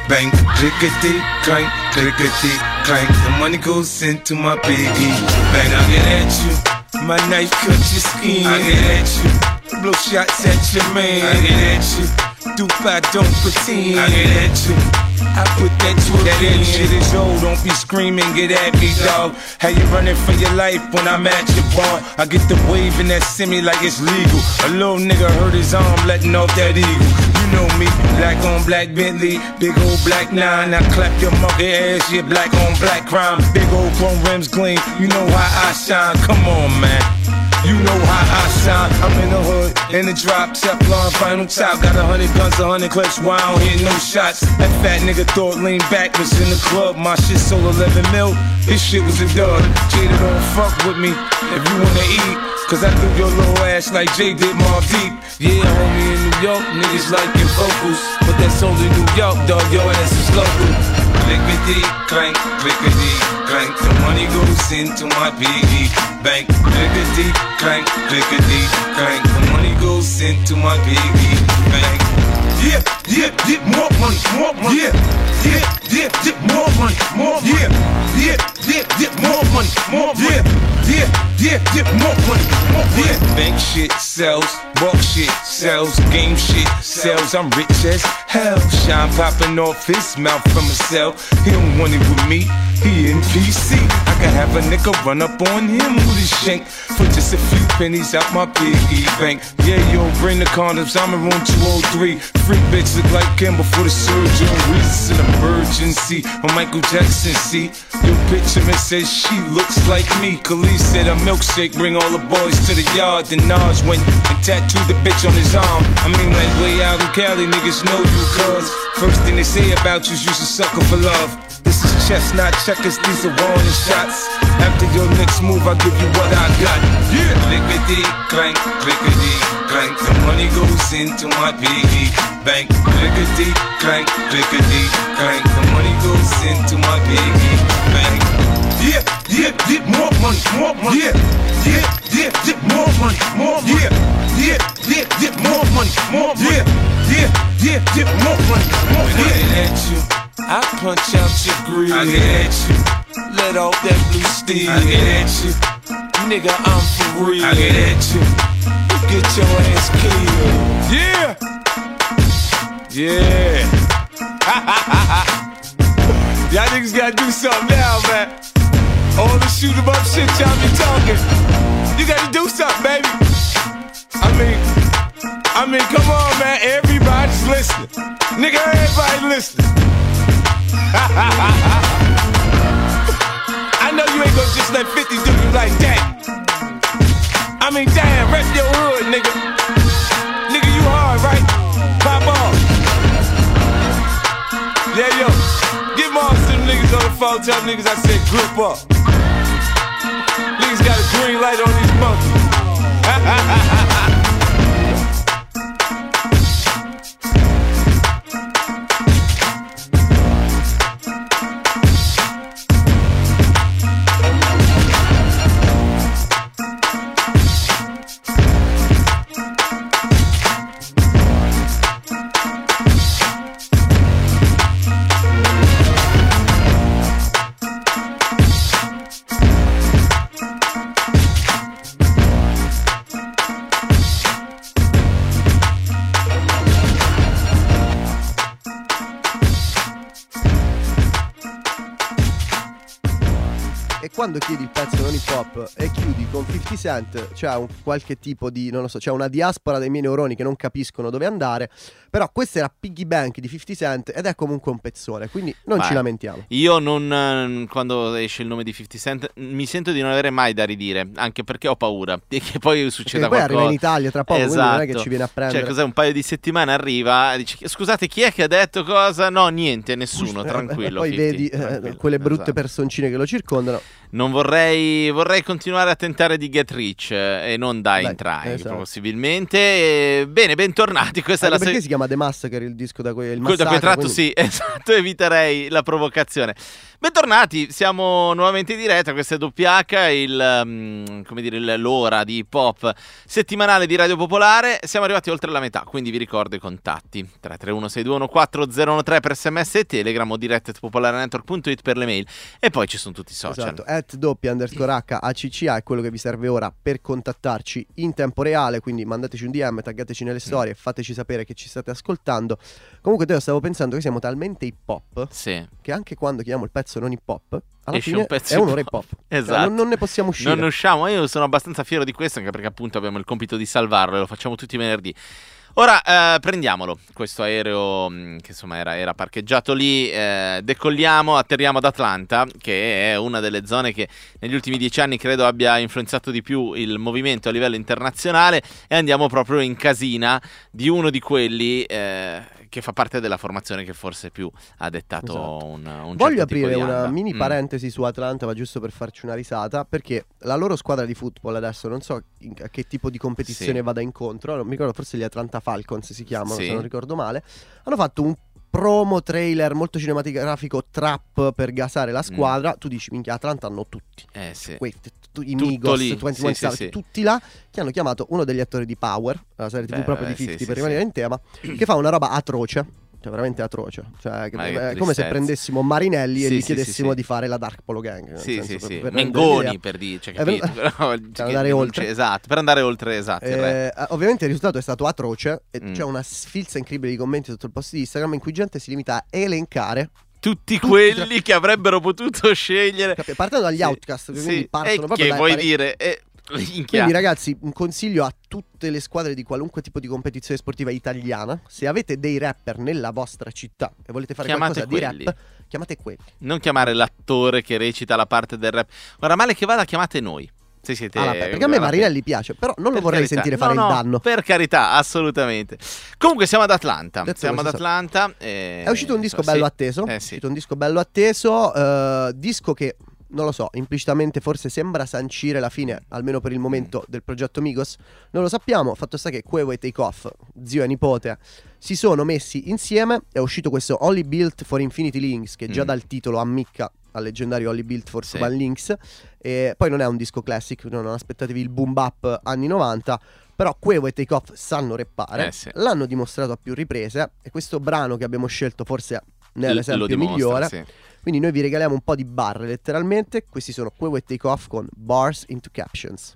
Bang, clickety, clank, clickety, clank. The money goes into my piggy. Bang, I get at you. My knife cut your skin. I get at you. Blow shots at your man. I get at you. Dupe, don't pretend. I get at you. I put that to that in. Shit is old, don't be screaming, get at me, dog. How you running for your life when I'm at your bar? I get the wave in that semi like it's legal. A little nigga hurt his arm letting off that eagle. You know me, black on black Bentley, big old black 9. I clap your monkey ass, yeah, black on black crime. Big old chrome rims gleam, you know how I shine. Come on, man. You know how I shine. I'm in the hood, in the drop, Teflon, final top. Got 100 guns, 100 clips, why I don't hit no shots? That fat nigga thought lean back was in the club. My shit sold 11 mil, this shit was a dud. Jada don't fuck with me if you wanna eat, cause I threw your little ass like Jay did Mobb Deep. Yeah, homie, in New York, niggas like your vocals, but that's only New York, dog, your ass is local. Clickety, clank, clickety, clank. The money goes into my piggy bank. Clickety, clank, clickety, clank. The money goes into my piggy bank. Yeah, yeah, get more money, more money. Yeah, yeah, yeah, get more money, more money. Yeah, yeah, yeah, get more money, more money. Yeah, yeah, yeah, get more money, more money. Yeah, bank shit sells, walk shit sells, game shit sells. I'm rich as hell. Shine popping off his mouth from a cell. He don't want it with me, he in PC. I can have a nigga run up on him with his shank for just a few pennies out my piggy bank. Yeah, yo, bring the condoms, I'm in room 203. Freak bitch look like Kim before the surgery. It's an emergency on Michael Jackson, see. Yo, picture me says she looks like me. Khalees said a milkshake bring all the boys to the yard. Then Nas went and tattooed the bitch on his arm. I mean, like way out in Cali, niggas know you cuz first thing they say about you's you's a sucker for love. This is chess, not checkers, these are warning shots. After your next move, I'll give you what I got. Yeah, clickety, clank, clickety, clank. The money goes into my piggy bank. Clickety, clank, clickety, clank. The money goes into my piggy bank. Yeah, yeah, get more money, more money. Yeah, yeah, yeah, get more money, more money. Yeah, yeah, yeah, get more money, more money. Yeah, yeah, yeah, get more money, more money. When I get at you, I punch out your greed. I get at you, let off that blue steel. I get at you, nigga, I'm for real. I get at you, you get your ass killed. Yeah, yeah. Y'all niggas gotta do something now, man. All the shoot 'em up shit y'all be talking, you gotta do something, baby. I mean, come on, man. Everybody's listening, nigga. Everybody listening. I know you ain't gonna just let 50 do you like that. I mean, damn, rep your hood, nigga. Nigga, you hard, right? Pop off. Yeah, yo, get more to them niggas on the phone. Tell them niggas I said group up. Niggas got a green light on these monkeys. Quando chiedi il pezzo non hip hop e chiudi con 50 Cent, c'è un qualche tipo di, non lo so, c'è una diaspora dei miei neuroni che non capiscono dove andare. Però questa era Piggy Bank di 50 Cent ed è comunque un pezzone, quindi non ci lamentiamo. Io non, quando esce il nome di 50 Cent, mi sento di non avere mai da ridire, anche perché ho paura che poi succeda qualcosa. Poi arriva in Italia tra poco, quindi non è che ci viene a prendere. Cioè, cos'è, un paio di settimane arriva e dici, scusate, chi è che ha detto cosa? No, niente, nessuno, tranquillo. Poi 50, vedi tranquillo, quelle brutte esatto. personcine che lo circondano. non vorrei continuare a tentare di get rich e non die in try, esatto. Possibilmente. Bene, bentornati. Questa è perché si chiama The Massacre il disco da cui da cui tratto, quindi... sì, esatto, eviterei la provocazione. Bentornati, siamo nuovamente in diretta, questa è WH, l'ora di hip hop settimanale di Radio Popolare. Siamo arrivati oltre la metà, quindi vi ricordo i contatti: 331-621-4013 per SMS e Telegram o direct@popolarenetwork.it per le mail. E poi ci sono tutti i social. Esatto, @_HACCA è quello che vi serve ora per contattarci in tempo reale, quindi mandateci un DM, taggateci nelle storie, fateci sapere che ci state ascoltando. Comunque io stavo pensando che siamo talmente hip hop che anche quando chiamiamo il pezzo non hip hop alla fine è un'ora hip hop. Esatto. Non ne possiamo uscire. Non ne usciamo. Io sono abbastanza fiero di questo, anche perché appunto abbiamo il compito di salvarlo e lo facciamo tutti i venerdì. Ora prendiamolo, questo aereo che insomma era parcheggiato lì, decolliamo, atterriamo ad Atlanta, che è una delle zone che negli ultimi 10 anni credo abbia influenzato di più il movimento a livello internazionale, e andiamo proprio in casina di uno di quelli che fa parte della formazione che forse più ha dettato esatto. un Voglio certo aprire tipo di una anda. mini parentesi su Atlanta, ma giusto per farci una risata, perché la loro squadra di football adesso non so a che tipo di competizione vada incontro, non mi ricordo, forse gli Atlanta Falcons si chiamano, se non ricordo male. Hanno fatto un promo trailer molto cinematografico trap per gasare la squadra. Tu dici, minchia, Atlanta hanno tutti i Migos, 21 Savage, tutti là, che hanno chiamato uno degli attori di Power, la serie TV proprio di 50 per rimanere in tema, che fa una roba atroce, cioè veramente atroce, cioè è come se prendessimo Marinelli e gli chiedessimo di fare la Dark Polo Gang, per Mengoni, per dire, cioè, capito? Per andare oltre, esatto, per andare oltre, esatto. Ovviamente il risultato è stato atroce e c'è una sfilza incredibile di commenti sotto il post di Instagram in cui gente si limita a elencare tutti quelli che avrebbero potuto scegliere, partendo dagli Outcast, quindi partono proprio che vuoi dire quindi ragazzi, un consiglio a tutte le squadre di qualunque tipo di competizione sportiva italiana: se avete dei rapper nella vostra città e volete fare qualcosa di rap, chiamate quelli, non chiamare l'attore che recita la parte del rap. Guarda, male che vada, chiamate noi. Se siete, perché a me Marinelli piace, però non lo vorrei sentire fare il danno. Per carità, assolutamente. Comunque siamo ad Atlanta. È uscito un disco bello atteso. È uscito un disco bello atteso. Disco che, non lo so, implicitamente forse sembra sancire la fine, almeno per il momento, del progetto Migos. Non lo sappiamo. Fatto sta che Quavo e Takeoff, zio e nipote, si sono messi insieme. È uscito questo Only Built for Infinity Links, che già dal titolo ammicca al leggendario Only Built for Cuban Links. E poi non è un disco classic, non aspettatevi il boom bap anni 90. Però Quavo e Takeoff sanno rappare, l'hanno dimostrato a più riprese, e questo brano che abbiamo scelto forse ne è l'esempio migliore. Quindi noi vi regaliamo un po' di barre letteralmente. Questi sono Quavo e Takeoff con Bars into Captions.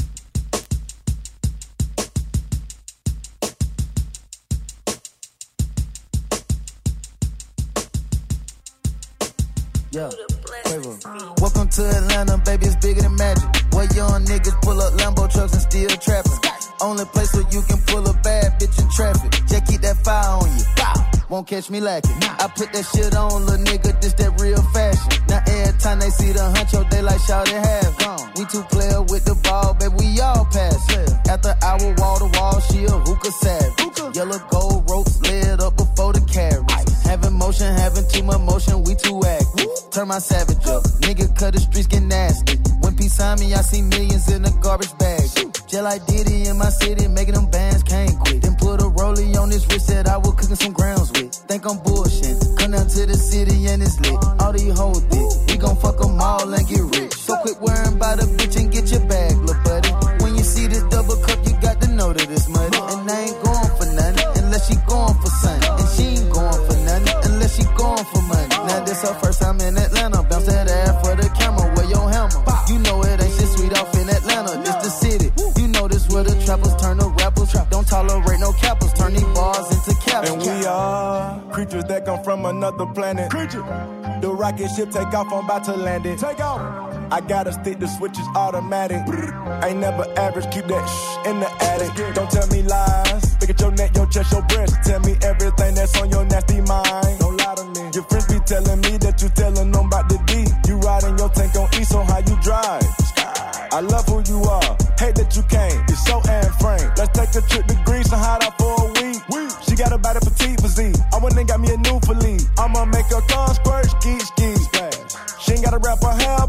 Yeah, Quavo. Welcome to Atlanta, baby, it's bigger than magic. Where young niggas pull up Lambo trucks and still trapping. Only place where you can pull a bad bitch in traffic. Just keep that fire on you. Won't catch me lacking. I put that shit on, little nigga, this that real fashion. Now every time they see the huncho, they like shout it half. We two player with the ball, baby, we all pass. After hour, wall to wall, she a hookah savage. Yellow gold ropes lit up before the carriage. Having motion, having too much motion, we too active. Turn my savage up, nigga, cut the streets get nasty. When peace on me, I see millions in a garbage bag. Just like Diddy in my city, making them bands can't quit. Then put a rollie on this wrist that I was cooking some grounds with. Think I'm bullshit, come down to the city and it's lit. All these hoes thick, we gon' fuck them all and get rich. So quit worrying about a bitch and get your bag, lil' buddy. When you see this double cup, you got to know that it's muddy. And I ain't going for nothing, unless she going for something. And she ain't going for nothing, unless she going for money. Now this her first time in Atlanta, bounce that ass for the camera, wear your hammer. You know it ain't shit sweet off in Atlanta, this the city. You know this where the trappers turn to rappers. Don't tolerate no cappers, turn these bars into caps. And we are creatures that come from another planet. The rocket ship take off, I'm about to land it. Take off. I gotta stick the switches automatic. Ain't never average, keep that shh in the attic. Don't tell me lies. Look at your neck, your chest, your breast. Tell me everything that's on your nasty mind. Don't lie to me. Your friends be telling me that you telling them about the D. You riding your tank on E, so how you drive? I love who you are, hate that you came. You're so Anne Frank. Let's take a trip to Greece and hide out for a week. She got a body petite physique. I went and got me a new Philippe. I'ma make her car squirt, ski. She ain't gotta wrap her hair up in my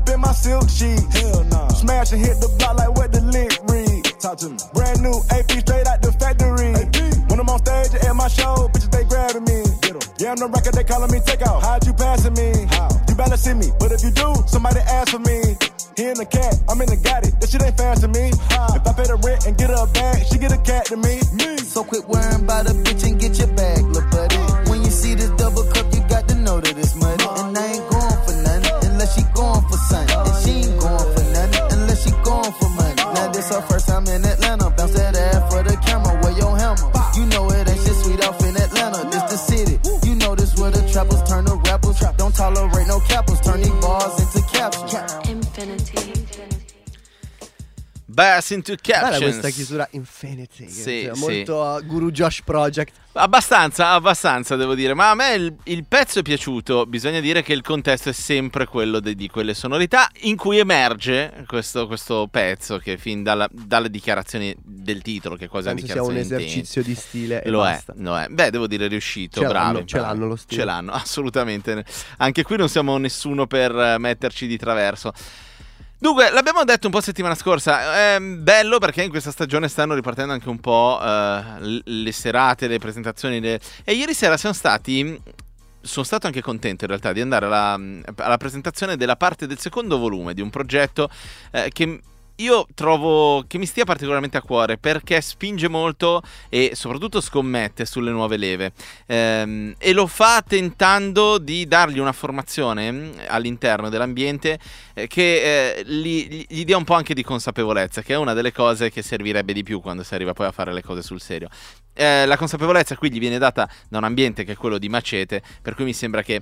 silk sheets. Hell nah. Smash and hit the block like what the lick read. Talk to me. Brand new AP straight out the factory. AP. When I'm on stage at my show, bitches they grabbing me. Yeah, I'm the record, they calling me take off. How'd you passing me? How? You better see me, but if you do, somebody ask for me. He in the cat, I'm in the Gotti. That shit ain't fast to me. If I pay the rent and get her a bag, she get a cat to me. So quit worrying about a bitch and get your bag, look buddy. When you see this double cup, you got to know that it's money. And I ain't going for nothing unless she going for something. And she ain't going for nothing unless she going for money. Now this her first time in Atlanta. Bounce that ass for the camera, wear your hammer. You know it ain't shit sweet off in Atlanta. This the city. You know this where the trappers turn to rappers. Don't tolerate no cappers. Turn these bars into captions. Bass into Captions. Bella questa chiusura Infinity. Sì, cioè, molto Guru Josh Project. Abbastanza devo dire. Ma a me il pezzo è piaciuto. Bisogna dire che il contesto è sempre quello di quelle sonorità in cui emerge questo pezzo, che fin dalle dichiarazioni del titolo, che cosa è dichiarazione sia un esercizio di stile e lo basta. È. Beh, devo dire riuscito. Ce l'hanno lo stile. Ce l'hanno, assolutamente. Anche qui non siamo nessuno per metterci di traverso. Dunque, l'abbiamo detto un po' settimana scorsa, è bello perché in questa stagione stanno ripartendo anche un po' le serate, le presentazioni, e ieri sera sono stato anche contento in realtà di andare alla presentazione della parte del secondo volume di un progetto che io trovo che mi stia particolarmente a cuore, perché spinge molto e soprattutto scommette sulle nuove leve, e lo fa tentando di dargli una formazione all'interno dell'ambiente che gli dia un po' anche di consapevolezza, che è una delle cose che servirebbe di più quando si arriva poi a fare le cose sul serio. La consapevolezza qui gli viene data da un ambiente che è quello di Macete, per cui mi sembra che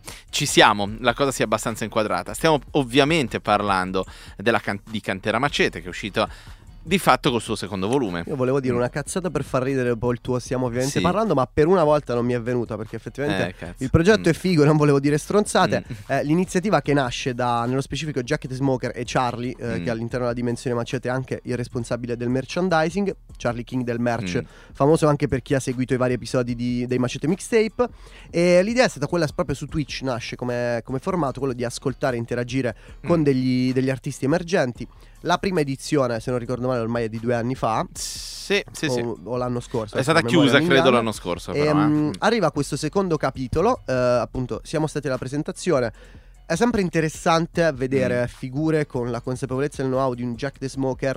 la cosa sia abbastanza inquadrata. Stiamo ovviamente parlando di Cantera Macete, che è uscito di fatto col suo secondo volume. Io volevo dire una cazzata per far ridere un po' il tuo stiamo ovviamente parlando, ma per una volta non mi è venuta, perché effettivamente il progetto è figo, non volevo dire stronzate. L'iniziativa che nasce da, nello specifico, Jacket Smoker e Charlie, che all'interno della Dimensione Macete è anche il responsabile del merchandising, Charlie King del merch, famoso anche per chi ha seguito i vari episodi dei Macete Mixtape. E l'idea è stata quella, proprio su Twitch nasce come formato, quello di ascoltare e interagire con degli artisti emergenti. La prima edizione, se non ricordo male, ormai è di 2 anni fa. Sì. O l'anno scorso. È stata chiusa, credo, l'anno scorso. Però, arriva questo secondo capitolo, appunto, siamo stati alla presentazione. È sempre interessante vedere figure con la consapevolezza e il know-how di un Jack the Smoker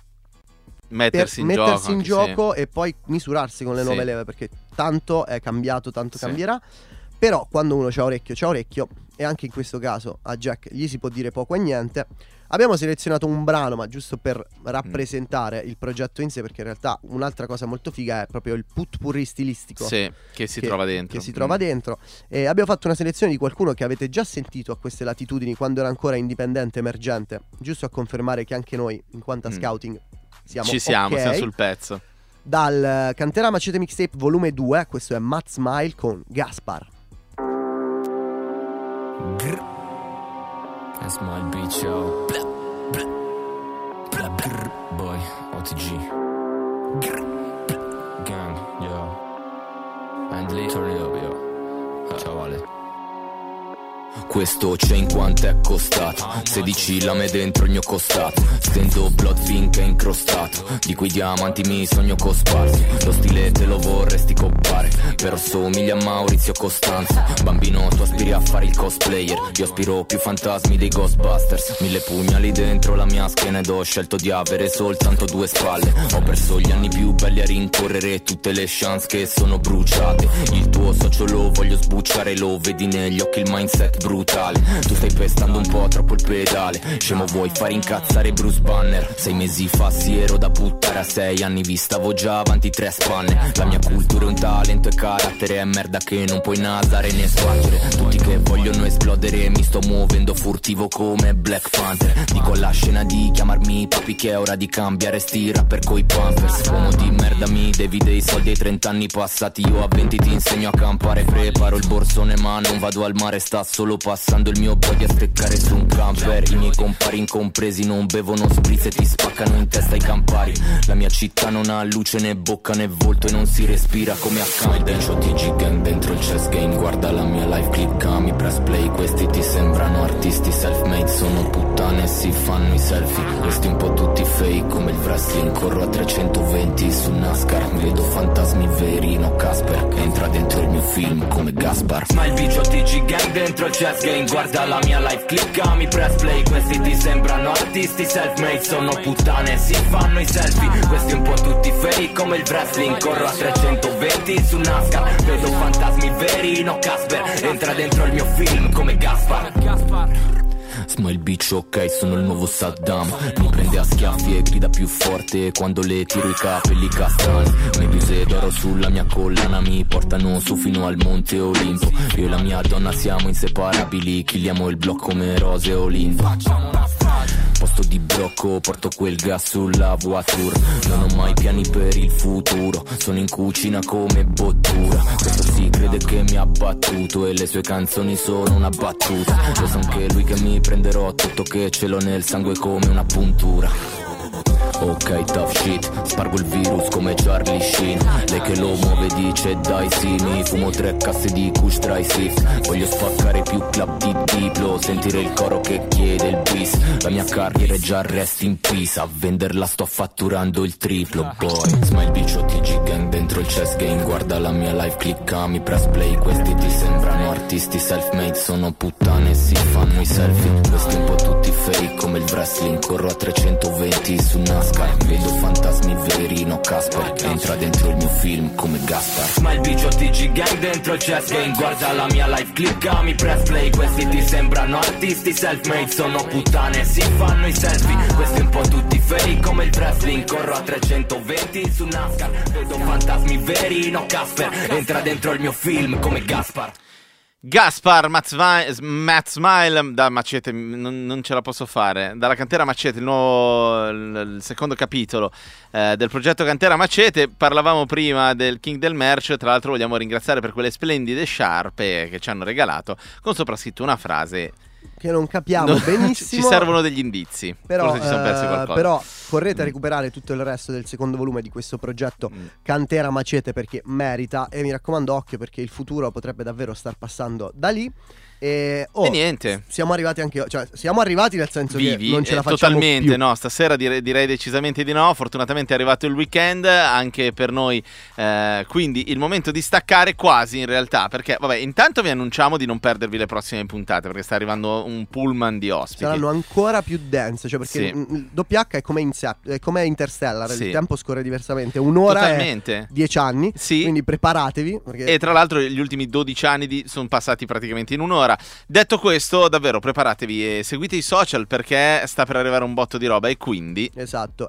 mettersi in gioco e poi misurarsi con le nuove leve, perché tanto è cambiato, tanto cambierà. Però quando uno c'ha orecchio, e anche in questo caso a Jack gli si può dire poco e niente. Abbiamo selezionato un brano, ma giusto per rappresentare il progetto in sé, perché in realtà un'altra cosa molto figa è proprio il putpurri stilistico che si trova dentro. Che si trova dentro. E abbiamo fatto una selezione di qualcuno che avete già sentito a queste latitudini quando era ancora indipendente, emergente, giusto a confermare che anche noi in quanto a scouting siamo sul pezzo. Dal Cantera Macete Mixtape volume 2, questo è Matt Smile con Gaspar. That's my beat, yo. Boy, OTG. Gang, yo. And later, yo. Ciao, Ale. Questo chain quanto è costato? 16 lame dentro il mio costato. Stendo blood finché è incrostato. Di quei diamanti mi sogno cosparsi. Lo stile te lo vorresti coppare, però somiglia a Maurizio Costanzo. Bambino tu aspiri a fare il cosplayer, io aspiro più fantasmi dei Ghostbusters. 1000 pugnali dentro la mia schiena ed ho scelto di avere soltanto 2 spalle. Ho perso gli anni più belli a rincorrere tutte le chance che sono bruciate. Il tuo socio lo voglio sbucciare, lo vedi negli occhi il mindset brutale. Tu stai pestando un po' troppo il pedale. Scemo, vuoi far incazzare Bruce Banner? 6 mesi fa sì ero da buttare, a 6 anni vi stavo già avanti 3 spanne. La mia cultura è un talento e carattere, è merda che non puoi nasare né sbattere. Tutti che vogliono esplodere, mi sto muovendo furtivo come Black Panther. Dico alla scena di chiamarmi papi che è ora di cambiare sti rapper coi Pampers. Uomo di merda, mi devi dei soldi ai 30 anni passati, io a 20 ti insegno a campare. Preparo il borsone ma non vado al mare, sta solo passando il mio body a steccare su un camper. I miei compari incompresi non bevono spritz e ti spaccano in testa i campari. La mia città non ha luce né bocca né volto e non si respira come a Camden. bitch OTG gang dentro il chess game. Guarda la mia live, cliccami, press play. Questi ti sembrano artisti self-made, sono puttane e si fanno i selfie. Questi un po' tutti fake come il wrestling. Corro a 320 su NASCAR, vedo fantasmi veri, no Casper. Entra dentro il mio film come Gaspar. Ma il bitch OTG gang dentro il chess game. Guarda la mia live, cliccami, press play. Questi ti sembrano artisti self-made, sono puttane e si fanno i selfie. Questi un po' tutti fake come il wrestling. Corro a 320 su NASCAR, vedo fantasmi veri, no Casper. Entra dentro il mio film come Gaspar. Smile bitch, ok, sono il nuovo Saddam. Mi prende a schiaffi e grida più forte quando le tiro i capelli castani. Meduse d'oro sulla mia collana mi portano su fino al monte Olimpo. Io e la mia donna siamo inseparabili, killiamo il blocco come Rose Olimpo. Posto di brocco, porto quel gas sulla voiture. Non ho mai piani per il futuro, sono in cucina come bottura. Questo si crede che mi ha battuto e le sue canzoni sono una battuta. Lo so anche lui che mi prenderò tutto, che ce l'ho nel sangue come una puntura. Ok, tough shit, spargo il virus come Charlie Sheen. Lei che lo muove dice dai sì, mi fumo 3 casse di Kush Dry Six. Voglio spaccare più club di Diplo, sentire il coro che chiede il bis. La mia carriera è già rest in peace, a venderla sto fatturando il triplo, boy. Smile bitch OTG gang dentro il chess game. Guarda la mia live, cliccami, press play. Questi ti sembrano artisti self-made, sono puttane e si fanno i selfie. Questi un po' tutti fake come il wrestling. Corro a 320 su NASCAR, vedo fantasmi veri, no Casper. Entra dentro il mio film come Gaspar. Smile bitch OTG gang dentro il chess game. Guarda la mia live, cliccami, press play. Questi ti sembrano artisti self-made, sono puttane e si fanno i selfie. Questi un po' tutti fake come il wrestling. Corro a 320 su NASCAR, vedo fantasmi veri, no Casper. Entra dentro il mio film come Gaspar. Gaspar, Matt Smile da Macete, non ce la posso fare. Dalla Cantera Macete, il secondo capitolo del progetto Cantera Macete. Parlavamo prima del King del Merch. Tra l'altro vogliamo ringraziare per quelle splendide sciarpe che ci hanno regalato, con soprascritto una frase che non capiamo benissimo. Ci servono degli indizi, però, forse ci siamo persi qualcosa. Però correte a recuperare tutto il resto del secondo volume di questo progetto Cantera Macete, perché merita. E mi raccomando, occhio, perché il futuro potrebbe davvero star passando da lì. E niente, siamo arrivati anche, cioè siamo arrivati nel senso vivi, che non ce la facciamo totalmente più. No, stasera direi decisamente di no. Fortunatamente è arrivato il weekend anche per noi, quindi il momento di staccare quasi, in realtà, perché vabbè, intanto vi annunciamo di non perdervi le prossime puntate, perché sta arrivando un pullman di ospiti. Saranno ancora più dense, cioè perché il WH è come Interstellar, sì. Il tempo scorre diversamente, un'ora totalmente. È 10 anni, sì. Quindi preparatevi, perché... E tra l'altro gli ultimi 12 anni sono passati praticamente in un'ora. Detto questo, davvero preparatevi e seguite i social, perché sta per arrivare un botto di roba. E quindi esatto,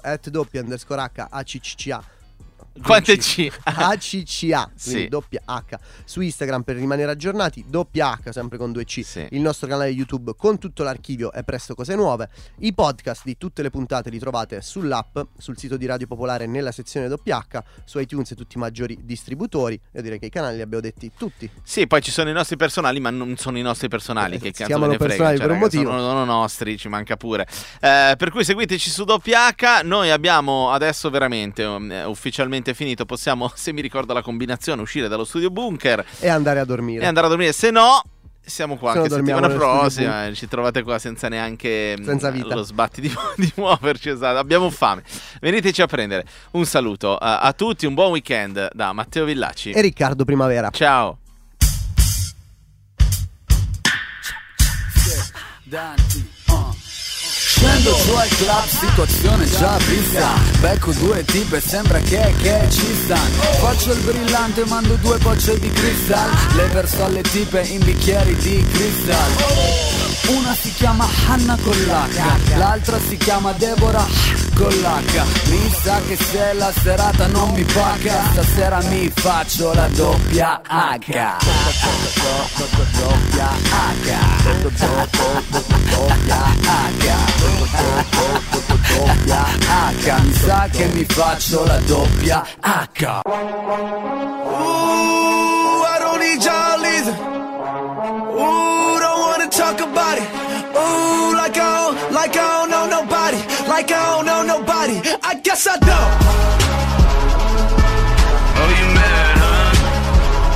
@_HACCA. Quante C? ACCA, quindi sì. doppia H su Instagram per rimanere aggiornati, doppia H sempre con 2 C, sì. Il nostro canale YouTube con tutto l'archivio e presto cose nuove. I podcast di tutte le puntate li trovate sull'app, sul sito di Radio Popolare nella sezione doppia H, su iTunes e tutti i maggiori distributori. Io direi che i canali li abbiamo detti tutti. Sì, poi ci sono i nostri personali, ma non sono i nostri personali, che cazzo siamo ne frega, personali per un motivo. Sono nostri, ci manca pure. Per cui seguiteci su doppia H. Noi abbiamo adesso veramente ufficialmente finito. Possiamo, se mi ricordo la combinazione, uscire dallo studio bunker e andare a dormire. Se no, siamo qua anche settimana prossima. studio Ci trovate qua senza neanche senza vita. Lo sbatti di muoverci. Esatto. Abbiamo fame. Veniteci a prendere. Un saluto a tutti, un buon weekend da Matteo Villaci e Riccardo Primavera. Ciao. Scendo su al club, situazione già vista. Becco 2 tipe, sembra che ci stanno. Faccio il brillante, mando 2 bocce di cristal. Le verso alle tipe in bicchieri di cristal. Una si chiama Hanna con l'H, l'altra si chiama Deborah con l'H. Mi sa che se la serata non mi paga, stasera mi faccio la doppia H. Doppia H. Doppia H. Mi sa che mi faccio la doppia H. I don't need y'all either. Don't wanna talk about it. Like I don't know nobody. Like I don't know nobody. I guess I don't. Oh, you mad, huh?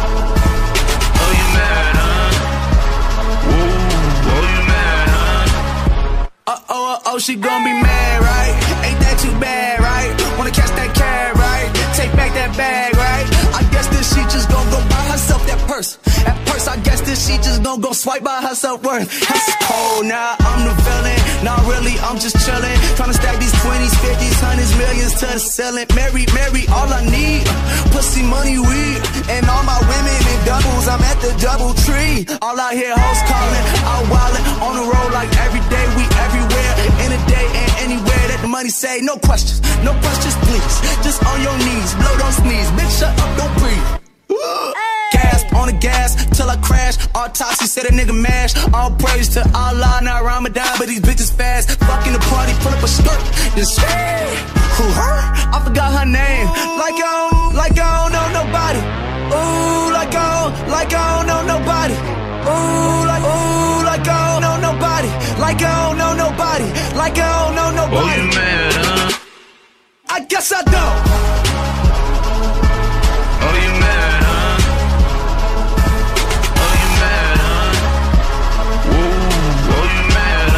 bag, right? I guess this she just gon' go buy herself that purse. At first, I guess this she just gon' go swipe by her self-worth. It's cold now, I'm the villain. Not really, I'm just chillin'. Tryna stack these 20s, 50s, 100s, millions to the ceiling. Mary, all I need, pussy, money, weed. And all my women in doubles, I'm at the double tree. All I hear hoes calling, out wildin'. On the road like every day, we everywhere. In a day and anywhere that the money say. No questions, please. Just on your knees, blow, don't sneeze. Bitch, shut up, don't breathe. Gas on the gas till I crash. Autopsy said a nigga mash. All praise to Allah, not Ramadan, but these bitches fast. Fucking the party, pull up a skirt. This who her? I forgot her name. Like I don't know nobody. Ooh, like I don't know nobody. Ooh, like I don't know nobody. Like I don't know nobody. Like I don't know nobody. Oh, you mad, huh? I guess I don't. Oh, you mad, huh? Oh, you mad, huh? Whoa, oh, you mad,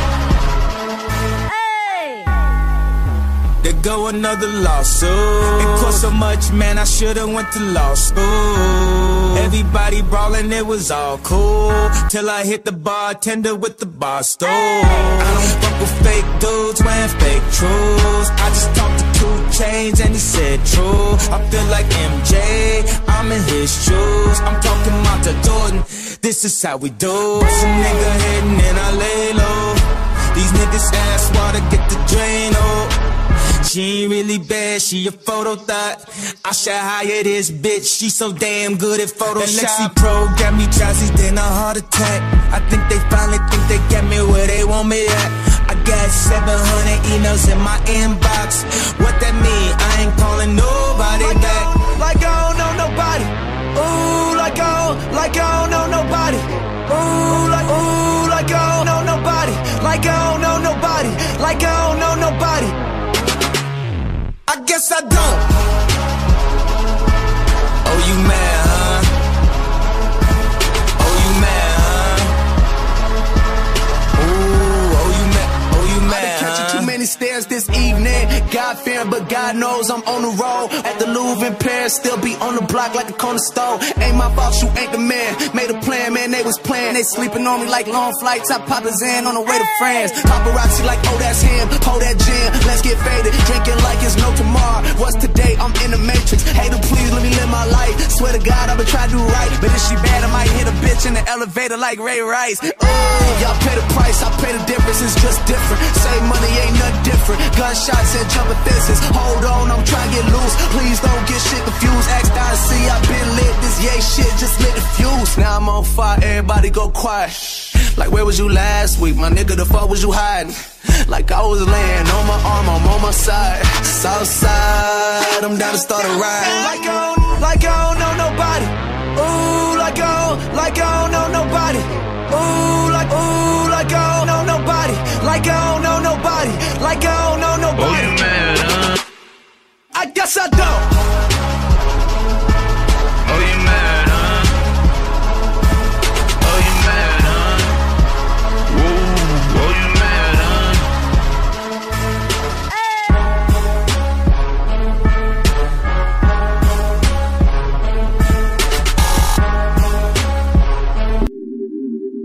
huh? There go another lawsuit. It cost so much, man, I should've went to law school. Everybody brawling, it was all cool. Till I hit the bartender with the bar stool. I don't fuck with fake dudes wearing fake truths. I just talked to 2 Chainz and he said true. I feel like MJ, I'm in his shoes. I'm talking about the Jordan, this is how we do. Some nigga hitting and I lay low. These niggas ask water, get the drain, oh. She ain't really bad, she a photo thought. I should hire this bitch, she so damn good at Photoshop. That Lexi Pro got me drowsy, then a heart attack. I think they finally think they got me where they want me at. I got 700 emails in my inbox. What that mean? I ain't calling nobody back. Like I don't know nobody. Ooh, like I don't know nobody. Ooh, like I don't know nobody. Like I don't know nobody. Like I don't know nobody. I guess I don't. Oh, you mad, huh? Oh, you mad, huh? Ooh, oh, you mad, Catching too many stares this evening. God fearing, but God knows I'm on the road. At the Louvre in Paris, still be on the block like a corner store. Ain't my fault, you ain't the man. Made a plan, man, they was playing. They sleeping on me like long flights. I pop his in on the way to France. Paparazzi like, oh, that's him. Hold that gin, let's get faded. Drinking like it's no tomorrow. What's today? I'm in the Matrix. Hater, please let me live my life. Swear to God, I've been trying to do right. But if she bad, I might hit a bitch in the elevator like Ray Rice. Y'all pay the price, I pay the difference. It's just different. Save money ain't nothing different. Gunshots and jumping fences. Hold on, I'm trying to get loose. Please don't get shit confused. Ask down to see I've been lit. This yay shit just lit the fuse. Now I'm on fire, everybody go quiet. Like where was you last week? My nigga, the fuck was you hiding? Like I was laying on my arm, I'm on my side. Southside, I'm down to start a ride. Like I don't know nobody. Ooh, like I don't know nobody. Ooh, like I don't know nobody. Like I don't know nobody. Like I don't know nobody. Oh, you mad, huh? I guess I don't.